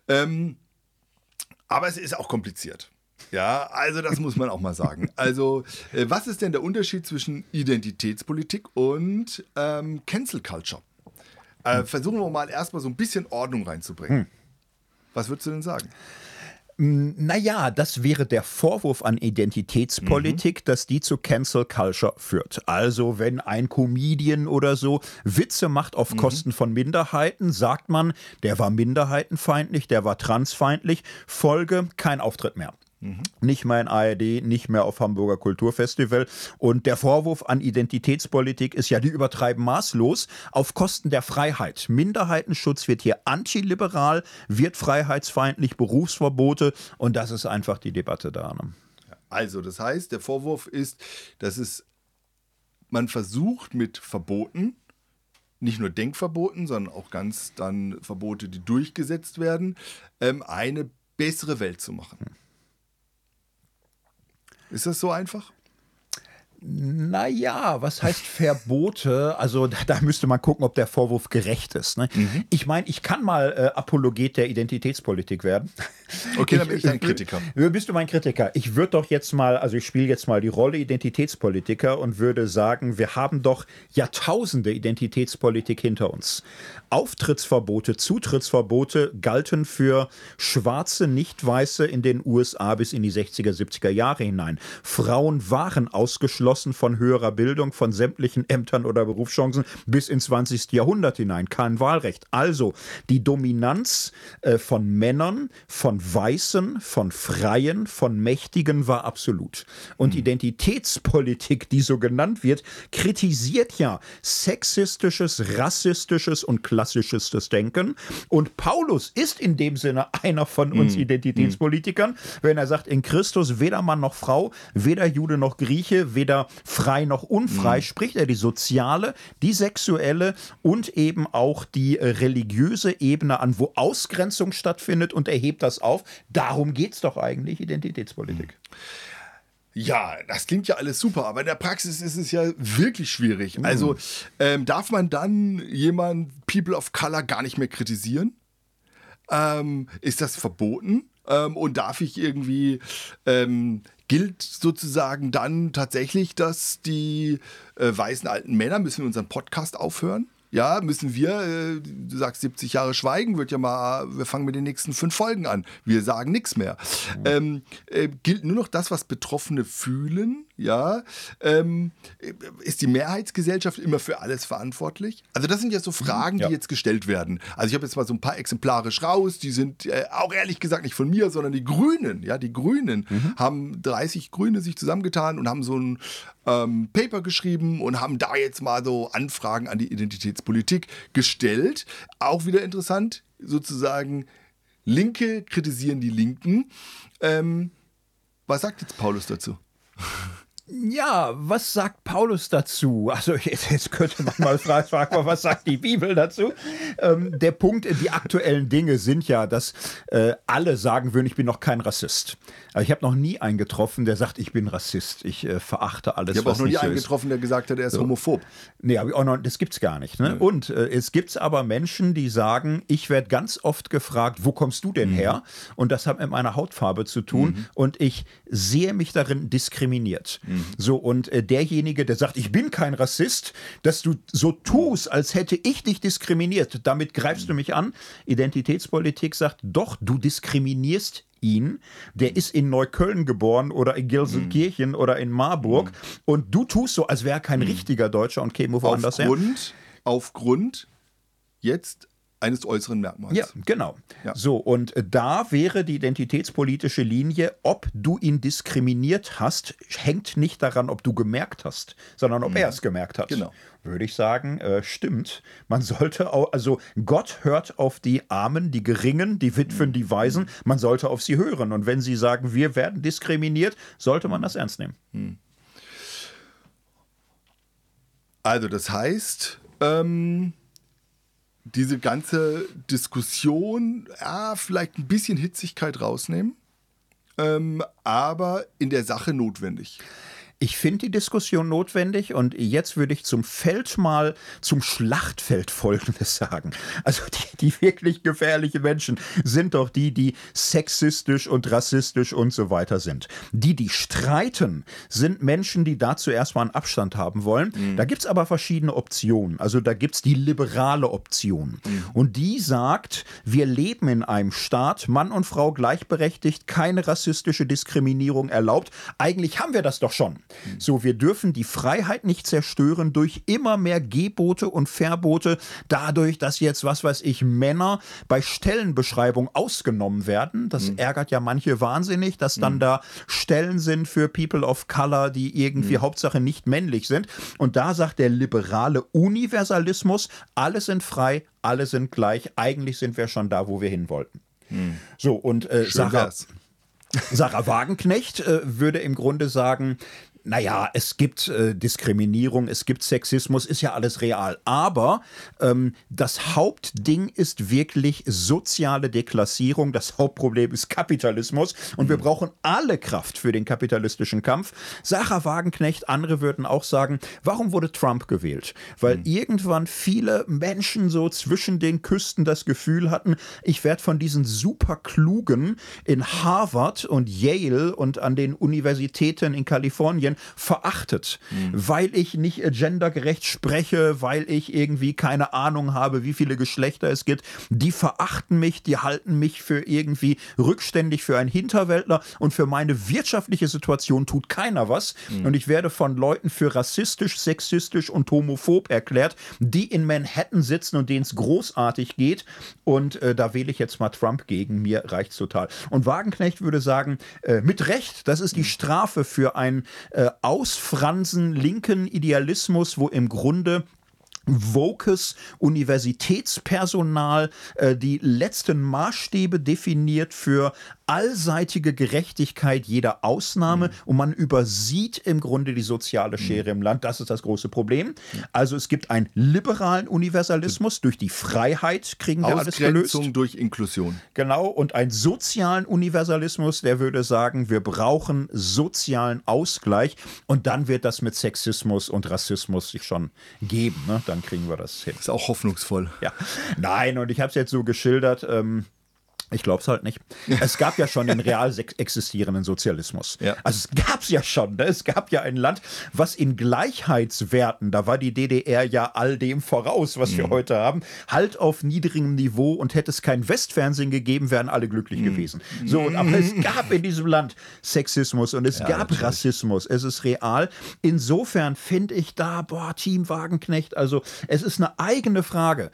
Aber es ist auch kompliziert. Ja, also das muss man auch mal sagen. Also, was ist denn der Unterschied zwischen Identitätspolitik und Cancel Culture? Versuchen wir mal erstmal so ein bisschen Ordnung reinzubringen. Was würdest du denn sagen? Naja, das wäre der Vorwurf an Identitätspolitik, dass die zu Cancel Culture führt. Also wenn ein Comedian oder so Witze macht auf Kosten von Minderheiten, sagt man, der war minderheitenfeindlich, der war transfeindlich, Folge, kein Auftritt mehr. Nicht mehr in ARD, nicht mehr auf Hamburger Kulturfestival. Und der Vorwurf an Identitätspolitik ist ja, die übertreiben maßlos auf Kosten der Freiheit. Minderheitenschutz wird hier antiliberal, wird freiheitsfeindlich, Berufsverbote und das ist einfach die Debatte da. Ne? Also, das heißt, der Vorwurf ist, dass man versucht mit Verboten, nicht nur Denkverboten, sondern auch ganz dann Verbote, die durchgesetzt werden, eine bessere Welt zu machen. Ist das so einfach? Naja, was heißt Verbote? Also da müsste man gucken, ob der Vorwurf gerecht ist. Ne? Ich meine, ich kann mal Apologet der Identitätspolitik werden. Okay, dann bin ich dein Kritiker. Bist du mein Kritiker? Ich würde doch jetzt mal, also ich spiele jetzt mal die Rolle Identitätspolitiker und würde sagen, wir haben doch Jahrtausende Identitätspolitik hinter uns. Auftrittsverbote, Zutrittsverbote galten für Schwarze, Nicht-Weiße in den USA bis in die 60er, 70er Jahre hinein. Frauen waren ausgeschlossen von höherer Bildung, von sämtlichen Ämtern oder Berufschancen bis ins 20. Jahrhundert hinein. Kein Wahlrecht. Also die Dominanz von Männern, von Weißen, von Freien, von Mächtigen war absolut. Und Identitätspolitik, die so genannt wird, kritisiert ja sexistisches, rassistisches und klassisches Denken. Und Paulus ist in dem Sinne einer von uns Identitätspolitikern, wenn er sagt, in Christus weder Mann noch Frau, weder Jude noch Grieche, weder frei noch unfrei, spricht er die soziale, die sexuelle und eben auch die religiöse Ebene an, wo Ausgrenzung stattfindet, und er hebt das auf. Darum geht es doch eigentlich, Identitätspolitik. Ja, das klingt ja alles super, aber in der Praxis ist es ja wirklich schwierig. Also darf man dann People of Color gar nicht mehr kritisieren? Ist das verboten? Und darf ich irgendwie, gilt sozusagen dann tatsächlich, dass die weißen alten Männer, müssen wir unseren Podcast aufhören? Ja, müssen wir, du sagst 70 Jahre schweigen, wir fangen mit den nächsten 5 Folgen an. Wir sagen nichts mehr. Gilt nur noch das, was Betroffene fühlen? Ja, ist die Mehrheitsgesellschaft immer für alles verantwortlich? Also das sind ja so Fragen, die jetzt gestellt werden. Also ich habe jetzt mal so ein paar exemplarisch raus, die sind auch ehrlich gesagt nicht von mir, sondern die Grünen. Ja, die Grünen haben 30 Grüne sich zusammengetan und haben so ein Paper geschrieben und haben da jetzt mal so Anfragen an die Identitätspolitik gestellt. Auch wieder interessant, sozusagen Linke kritisieren die Linken. Was sagt jetzt Paulus dazu? Ja, was sagt Paulus dazu? Also jetzt könnte man mal fragen, was sagt die Bibel dazu? Der Punkt, die aktuellen Dinge sind ja, dass alle sagen würden, ich bin noch kein Rassist. Aber ich habe noch nie einen getroffen, der sagt, ich bin Rassist. Ich verachte alles, was nicht so ist. Ich habe auch noch nie einen getroffen, der gesagt hat, er ist homophob. Nee, aber auch noch, das gibt's gar nicht. Ne? Und es gibt aber Menschen, die sagen, ich werde ganz oft gefragt, wo kommst du denn her? Und das hat mit meiner Hautfarbe zu tun. Und ich sehe mich darin diskriminiert. So, und derjenige, der sagt, ich bin kein Rassist, dass du so tust, als hätte ich dich diskriminiert, damit greifst du mich an. Identitätspolitik sagt, doch, du diskriminierst ihn, der ist in Neukölln geboren oder in Gelsenkirchen oder in Marburg und du tust so, als wäre er kein richtiger Deutscher und käme woanders her. Aufgrund jetzt eines äußeren Merkmals. Ja, genau. Ja. So, und da wäre die identitätspolitische Linie, ob du ihn diskriminiert hast, hängt nicht daran, ob du gemerkt hast, sondern ob er es gemerkt hat. Genau. Würde ich sagen, stimmt. Man sollte auch, also Gott hört auf die Armen, die Geringen, die Witwen, die Waisen, man sollte auf sie hören. Und wenn sie sagen, wir werden diskriminiert, sollte man das ernst nehmen. Also das heißt, diese ganze Diskussion, vielleicht ein bisschen Hitzigkeit rausnehmen, aber in der Sache notwendig. Ich finde die Diskussion notwendig und jetzt würde ich zum Schlachtfeld Folgendes sagen. Also die wirklich gefährlichen Menschen sind doch die sexistisch und rassistisch und so weiter sind. Die streiten, sind Menschen, die dazu erstmal einen Abstand haben wollen. Da gibt es aber verschiedene Optionen. Also da gibt es die liberale Option. Und die sagt, wir leben in einem Staat, Mann und Frau gleichberechtigt, keine rassistische Diskriminierung erlaubt. Eigentlich haben wir das doch schon. So, wir dürfen die Freiheit nicht zerstören durch immer mehr Gebote und Verbote, dadurch, dass jetzt, was weiß ich, Männer bei Stellenbeschreibung ausgenommen werden. Das ärgert ja manche wahnsinnig, dass dann da Stellen sind für People of Color, die irgendwie Hauptsache nicht männlich sind. Und da sagt der liberale Universalismus, alle sind frei, alle sind gleich. Eigentlich sind wir schon da, wo wir hin wollten. So, und Sarah Wagenknecht würde im Grunde sagen, Naja, es gibt Diskriminierung, es gibt Sexismus, ist ja alles real. Aber das Hauptding ist wirklich soziale Deklassierung. Das Hauptproblem ist Kapitalismus. Und wir brauchen alle Kraft für den kapitalistischen Kampf. Sarah Wagenknecht, andere würden auch sagen, warum wurde Trump gewählt? Weil irgendwann viele Menschen so zwischen den Küsten das Gefühl hatten, ich werde von diesen Superklugen in Harvard und Yale und an den Universitäten in Kalifornien verachtet, weil ich nicht gendergerecht spreche, weil ich irgendwie keine Ahnung habe, wie viele Geschlechter es gibt. Die verachten mich, die halten mich für irgendwie rückständig, für einen Hinterwäldler und für meine wirtschaftliche Situation tut keiner was. Und ich werde von Leuten für rassistisch, sexistisch und homophob erklärt, die in Manhattan sitzen und denen es großartig geht. Und da wähle ich jetzt mal Trump gegen. Mir reicht's total. Und Wagenknecht würde sagen, mit Recht, das ist die Strafe für ein Ausfransen linken Idealismus, wo im Grunde wokes Universitätspersonal die letzten Maßstäbe definiert für allseitige Gerechtigkeit jeder Ausnahme und man übersieht im Grunde die soziale Schere im Land. Das ist das große Problem. Also es gibt einen liberalen Universalismus, durch die Freiheit kriegen wir alles gelöst. Ausgrenzung durch Inklusion. Genau, und einen sozialen Universalismus, der würde sagen, wir brauchen sozialen Ausgleich und dann wird das mit Sexismus und Rassismus sich schon geben. Ne? Dann kriegen wir das hin. Ist auch hoffnungsvoll. Ja, nein, und ich habe es jetzt so geschildert, ich glaube es halt nicht. Es gab ja schon den real existierenden Sozialismus. Ja. Also es gab es ja schon. Ne? Es gab ja ein Land, was in Gleichheitswerten, da war die DDR ja all dem voraus, was wir heute haben, halt auf niedrigem Niveau und hätte es kein Westfernsehen gegeben, wären alle glücklich gewesen. So, aber es gab in diesem Land Sexismus und es gab natürlich Rassismus. Es ist real. Insofern finde ich da, Team Wagenknecht, also es ist eine eigene Frage,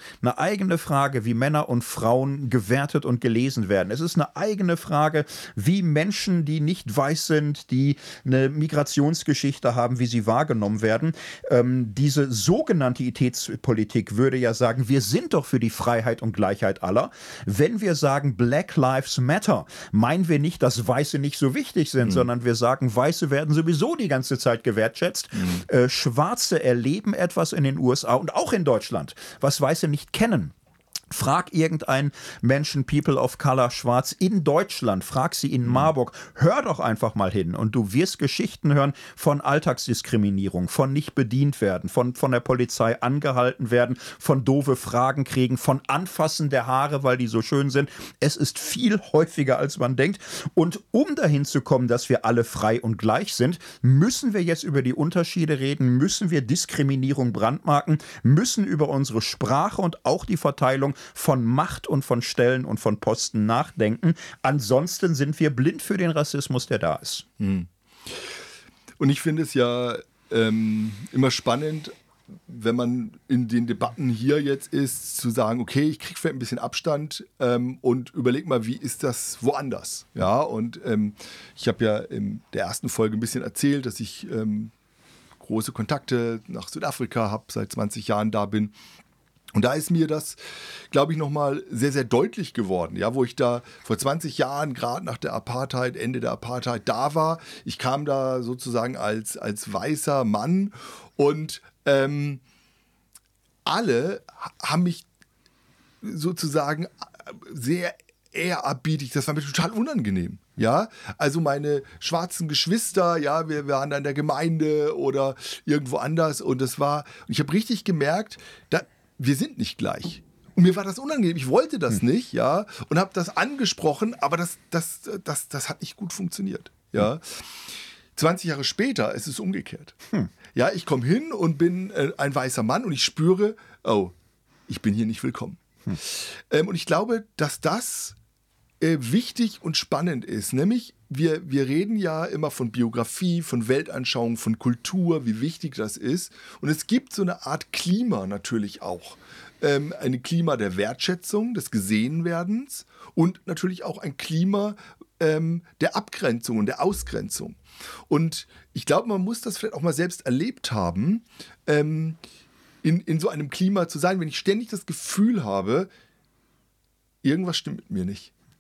wie Männer und Frauen gewertet und gelesen werden. Es ist eine eigene Frage, wie Menschen, die nicht weiß sind, die eine Migrationsgeschichte haben, wie sie wahrgenommen werden. Diese sogenannte Identitätspolitik würde ja sagen, wir sind doch für die Freiheit und Gleichheit aller. Wenn wir sagen, Black Lives Matter, meinen wir nicht, dass Weiße nicht so wichtig sind, sondern wir sagen, Weiße werden sowieso die ganze Zeit gewertschätzt. Schwarze erleben etwas in den USA und auch in Deutschland, was Weiße nicht kennen. Frag irgendeinen Menschen, People of Color, schwarz in Deutschland, frag sie in Marburg, hör doch einfach mal hin und du wirst Geschichten hören von Alltagsdiskriminierung, von nicht bedient werden, von der Polizei angehalten werden, von doofe Fragen kriegen, von Anfassen der Haare, weil die so schön sind. Es ist viel häufiger, als man denkt. Und um dahin zu kommen, dass wir alle frei und gleich sind, müssen wir jetzt über die Unterschiede reden, müssen wir Diskriminierung brandmarken, müssen über unsere Sprache und auch die Verteilung von Macht und von Stellen und von Posten nachdenken. Ansonsten sind wir blind für den Rassismus, der da ist. Und ich finde es ja immer spannend, wenn man in den Debatten hier jetzt ist, zu sagen, okay, ich kriege vielleicht ein bisschen Abstand und überleg mal, wie ist das woanders? Ja, und ich habe ja in der ersten Folge ein bisschen erzählt, dass ich große Kontakte nach Südafrika habe, seit 20 Jahren da bin. Und da ist mir das, glaube ich, nochmal sehr, sehr deutlich geworden, ja, wo ich da vor 20 Jahren, gerade nach der Apartheid, Ende der Apartheid, da war. Ich kam da sozusagen als weißer Mann und alle haben mich sozusagen sehr ehrerbietig, das war mir total unangenehm. Ja, also meine schwarzen Geschwister, ja, wir waren da in der Gemeinde oder irgendwo anders und ich habe richtig gemerkt, wir sind nicht gleich. Und mir war das unangenehm. Ich wollte das nicht, ja, und habe das angesprochen, aber das hat nicht gut funktioniert, ja. 20 Jahre später ist es umgekehrt. Ja, ich komme hin und bin ein weißer Mann und ich spüre, oh, ich bin hier nicht willkommen. Und ich glaube, dass das wichtig und spannend ist, nämlich wir reden ja immer von Biografie, von Weltanschauung, von Kultur, wie wichtig das ist. Und es gibt so eine Art Klima natürlich auch. Ein Klima der Wertschätzung, des Gesehenwerdens und natürlich auch ein Klima der Abgrenzung und der Ausgrenzung. Und ich glaube, man muss das vielleicht auch mal selbst erlebt haben, in so einem Klima zu sein, wenn ich ständig das Gefühl habe, irgendwas stimmt mit mir nicht.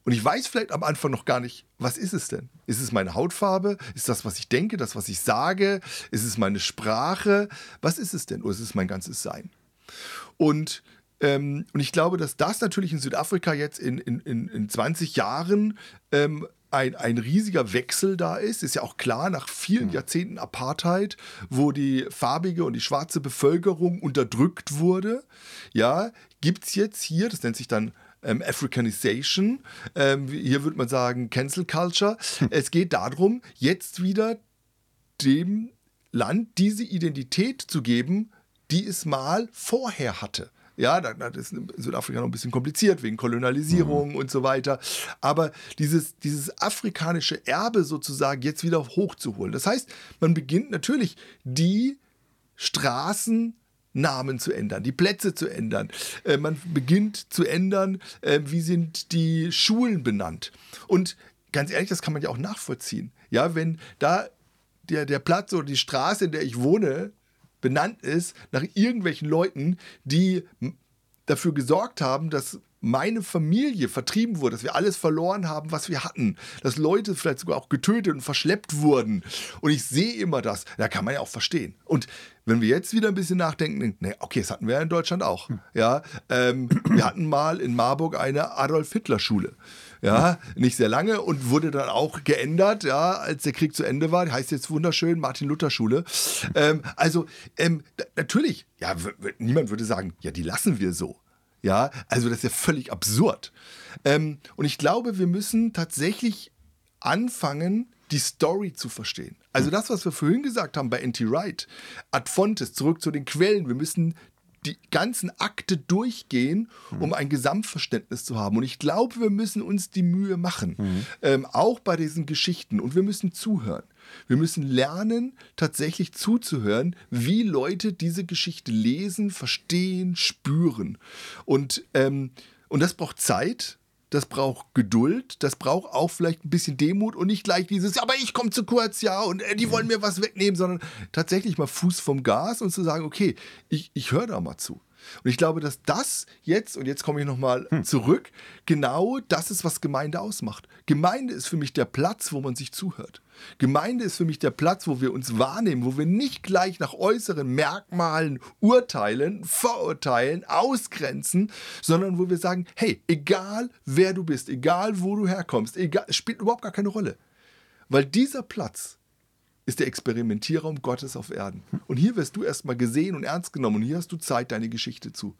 Und ich weiß vielleicht am Anfang noch gar nicht, was ist es denn? Ist es meine Hautfarbe? Ist das, was ich denke, das, was ich sage? Ist es meine Sprache? Was ist es denn? Oder ist es mein ganzes Sein? Und ich glaube, dass das natürlich in Südafrika jetzt in 20 Jahren ein riesiger Wechsel da ist. Ist ja auch klar, nach vielen Jahrzehnten Apartheid, wo die farbige und die schwarze Bevölkerung unterdrückt wurde, ja, gibt es jetzt hier, das nennt sich dann Africanization, hier würde man sagen Cancel Culture. Es geht darum, jetzt wieder dem Land diese Identität zu geben, die es mal vorher hatte. Ja, das ist in Südafrika noch ein bisschen kompliziert, wegen Kolonialisierung und so weiter. Aber dieses afrikanische Erbe sozusagen jetzt wieder hochzuholen. Das heißt, man beginnt natürlich die Straßennamen zu ändern, die Plätze zu ändern. Man beginnt zu ändern, wie sind die Schulen benannt. Und ganz ehrlich, das kann man ja auch nachvollziehen. Ja, wenn da der Platz oder die Straße, in der ich wohne, benannt ist nach irgendwelchen Leuten, die dafür gesorgt haben, dass meine Familie vertrieben wurde, dass wir alles verloren haben, was wir hatten, dass Leute vielleicht sogar auch getötet und verschleppt wurden. Und ich sehe immer das. Da kann man ja auch verstehen. Und wenn wir jetzt wieder ein bisschen nachdenken, okay, das hatten wir ja in Deutschland auch. Ja, wir hatten mal in Marburg eine Adolf-Hitler-Schule. Ja, nicht sehr lange und wurde dann auch geändert, ja, als der Krieg zu Ende war. Die heißt jetzt wunderschön Martin-Luther-Schule. Natürlich, ja, niemand würde sagen, ja, die lassen wir so. Ja, also das ist ja völlig absurd. Und ich glaube, wir müssen tatsächlich anfangen, die Story zu verstehen. Also das, was wir vorhin gesagt haben bei N.T. Wright, Ad Fontes, zurück zu den Quellen. Wir müssen die ganzen Akte durchgehen, um ein Gesamtverständnis zu haben. Und ich glaube, wir müssen uns die Mühe machen, auch bei diesen Geschichten. Und wir müssen zuhören. Wir müssen lernen, tatsächlich zuzuhören, wie Leute diese Geschichte lesen, verstehen, spüren. Und das braucht Zeit, das braucht Geduld, das braucht auch vielleicht ein bisschen Demut und nicht gleich dieses, aber ich komme zu kurz, ja, und die wollen mir was wegnehmen, sondern tatsächlich mal Fuß vom Gas und zu sagen, okay, ich höre da mal zu. Und ich glaube, dass das jetzt, und jetzt komme ich nochmal zurück, genau das ist, was Gemeinde ausmacht. Gemeinde ist für mich der Platz, wo man sich zuhört. Gemeinde ist für mich der Platz, wo wir uns wahrnehmen, wo wir nicht gleich nach äußeren Merkmalen urteilen, verurteilen, ausgrenzen, sondern wo wir sagen, hey, egal wer du bist, egal wo du herkommst, egal, es spielt überhaupt gar keine Rolle. Weil dieser Platz ist der Experimentierraum Gottes auf Erden. Und hier wirst du erstmal gesehen und ernst genommen und hier hast du Zeit, deine Geschichte zu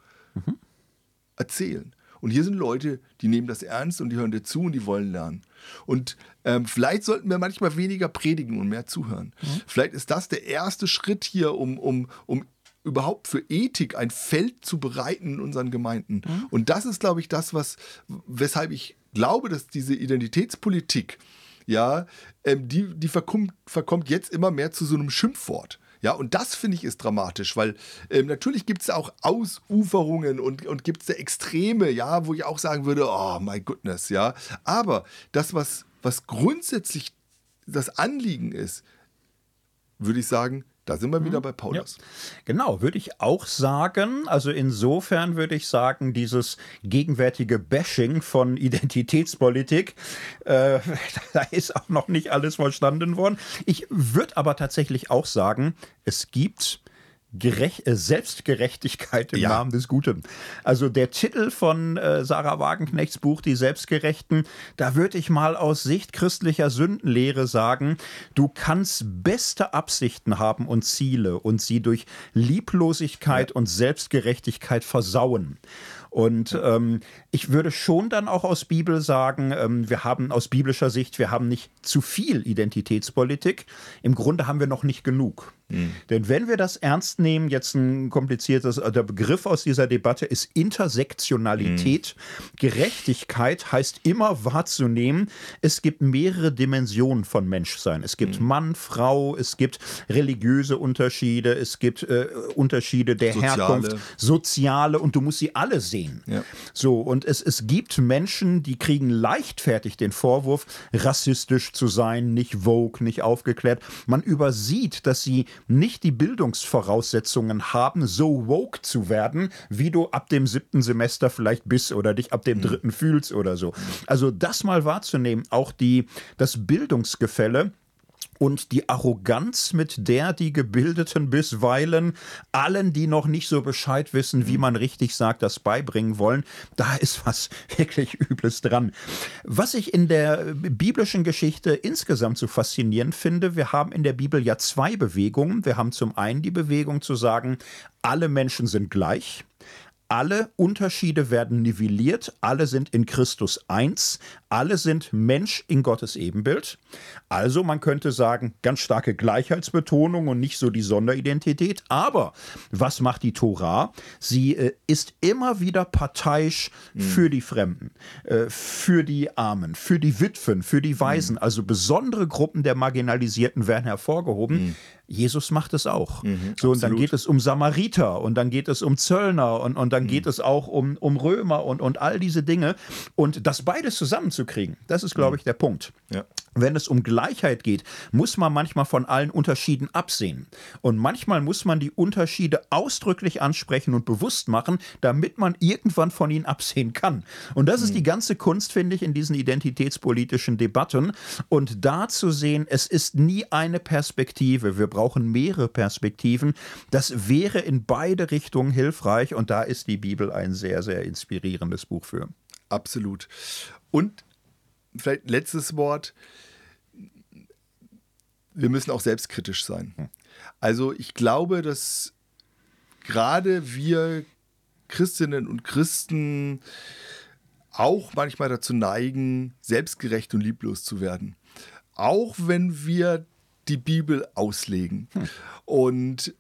erzählen. Und hier sind Leute, die nehmen das ernst und die hören dir zu und die wollen lernen. Und vielleicht sollten wir manchmal weniger predigen und mehr zuhören. Vielleicht ist das der erste Schritt hier, um überhaupt für Ethik ein Feld zu bereiten in unseren Gemeinden. Und das ist, glaube ich, das, weshalb ich glaube, dass diese Identitätspolitik, ja, die verkommt jetzt immer mehr zu so einem Schimpfwort. Ja, und das finde ich ist dramatisch, weil natürlich gibt es auch Ausuferungen und gibt es da Extreme, ja, wo ich auch sagen würde, oh my goodness, ja. Aber das, was grundsätzlich das Anliegen ist, würde ich sagen, da sind wir wieder bei Paulus. Ja. Genau, würde ich auch sagen. Also insofern würde ich sagen, dieses gegenwärtige Bashing von Identitätspolitik, da ist auch noch nicht alles verstanden worden. Ich würde aber tatsächlich auch sagen, es gibt Selbstgerechtigkeit im Namen des Guten. Also der Titel von Sarah Wagenknechts Buch Die Selbstgerechten, da würde ich mal aus Sicht christlicher Sündenlehre sagen, du kannst beste Absichten haben und Ziele und sie durch Lieblosigkeit und Selbstgerechtigkeit versauen. Und ich würde schon dann auch aus Bibel sagen, wir haben aus biblischer Sicht, wir haben nicht zu viel Identitätspolitik. Im Grunde haben wir noch nicht genug. Denn wenn wir das ernst nehmen, jetzt ein kompliziertes, der Begriff aus dieser Debatte ist Intersektionalität. Gerechtigkeit heißt immer wahrzunehmen, es gibt mehrere Dimensionen von Menschsein. Es gibt Mann, Frau, es gibt religiöse Unterschiede, es gibt Unterschiede der Herkunft, soziale, und du musst sie alle sehen. sehen. Ja. So, und es gibt Menschen, die kriegen leichtfertig den Vorwurf, rassistisch zu sein, nicht woke, nicht aufgeklärt. Man übersieht, dass sie nicht die Bildungsvoraussetzungen haben, so woke zu werden, wie du ab dem 7. Semester vielleicht bist oder dich ab dem 3. fühlst oder so. Also das mal wahrzunehmen, auch das Bildungsgefälle und die Arroganz, mit der die Gebildeten bisweilen allen, die noch nicht so Bescheid wissen, wie man richtig sagt, das beibringen wollen, da ist was wirklich Übles dran. Was ich in der biblischen Geschichte insgesamt so faszinierend finde, wir haben in der Bibel ja 2 Bewegungen. Wir haben zum einen die Bewegung zu sagen, alle Menschen sind gleich. Alle Unterschiede werden nivelliert, alle sind in Christus eins, alle sind Mensch in Gottes Ebenbild. Also man könnte sagen, ganz starke Gleichheitsbetonung und nicht so die Sonderidentität. Aber was macht die Tora? Sie ist immer wieder parteiisch für die Fremden, für die Armen, für die Witwen, für die Waisen. Also besondere Gruppen der Marginalisierten werden hervorgehoben. Jesus macht es auch. So, und dann geht es um Samariter und dann geht es um Zöllner und dann geht es auch um Römer und all diese Dinge. Und das beides zusammenzukriegen, das ist, glaube ich, der Punkt. Ja. Wenn es um Gleichheit geht, muss man manchmal von allen Unterschieden absehen. Und manchmal muss man die Unterschiede ausdrücklich ansprechen und bewusst machen, damit man irgendwann von ihnen absehen kann. Und das ist die ganze Kunst, finde ich, in diesen identitätspolitischen Debatten. Und da zu sehen, es ist nie eine Perspektive. Wir brauchen mehrere Perspektiven. Das wäre in beide Richtungen hilfreich. Und da ist die Bibel ein sehr, sehr inspirierendes Buch für. Absolut. Und vielleicht letztes Wort. Wir müssen auch selbstkritisch sein. Also ich glaube, dass gerade wir Christinnen und Christen auch manchmal dazu neigen, selbstgerecht und lieblos zu werden. Auch wenn wir die Bibel auslegen. Und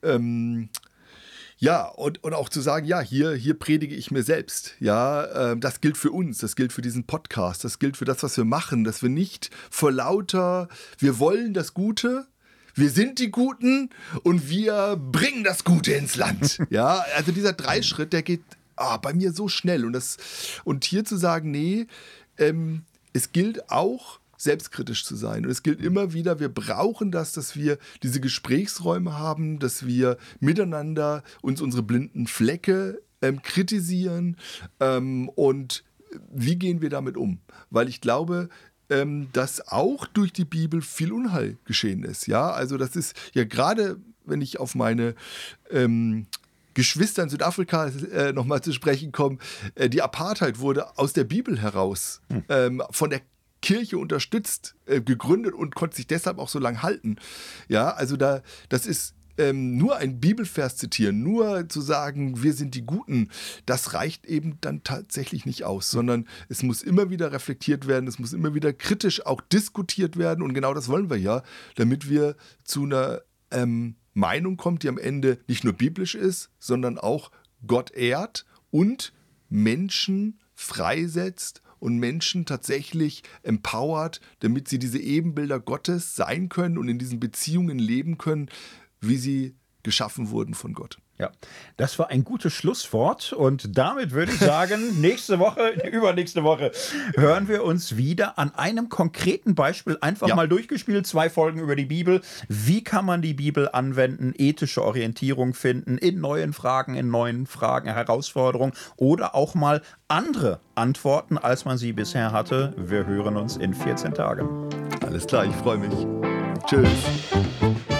ja, und auch zu sagen, ja, hier predige ich mir selbst. Ja, das gilt für uns, das gilt für diesen Podcast, das gilt für das, was wir machen, dass wir nicht vor lauter, wir wollen das Gute, wir sind die Guten und wir bringen das Gute ins Land. Ja, also dieser Dreischritt, der geht bei mir so schnell. Und hier zu sagen, nee, es gilt auch, selbstkritisch zu sein. Und es gilt immer wieder, wir brauchen das, dass wir diese Gesprächsräume haben, dass wir miteinander uns unsere blinden Flecke kritisieren. Und wie gehen wir damit um? Weil ich glaube, dass auch durch die Bibel viel Unheil geschehen ist. Ja, also das ist ja gerade, wenn ich auf meine Geschwister in Südafrika nochmal zu sprechen komme, die Apartheid wurde aus der Bibel heraus von der Kirche unterstützt, gegründet und konnte sich deshalb auch so lange halten. Ja, also das ist nur ein Bibelvers zitieren, nur zu sagen, wir sind die Guten, das reicht eben dann tatsächlich nicht aus, sondern es muss immer wieder reflektiert werden, es muss immer wieder kritisch auch diskutiert werden und genau das wollen wir ja, damit wir zu einer Meinung kommen, die am Ende nicht nur biblisch ist, sondern auch Gott ehrt und Menschen freisetzt und Menschen tatsächlich empowert, damit sie diese Ebenbilder Gottes sein können und in diesen Beziehungen leben können, wie sie geschaffen wurden von Gott. Ja, das war ein gutes Schlusswort und damit würde ich sagen, übernächste Woche hören wir uns wieder an einem konkreten Beispiel, einfach mal durchgespielt, 2 Folgen über die Bibel. Wie kann man die Bibel anwenden, ethische Orientierung finden, in neuen Fragen, Herausforderungen oder auch mal andere Antworten, als man sie bisher hatte. Wir hören uns in 14 Tagen. Alles klar, ich freue mich. Tschüss.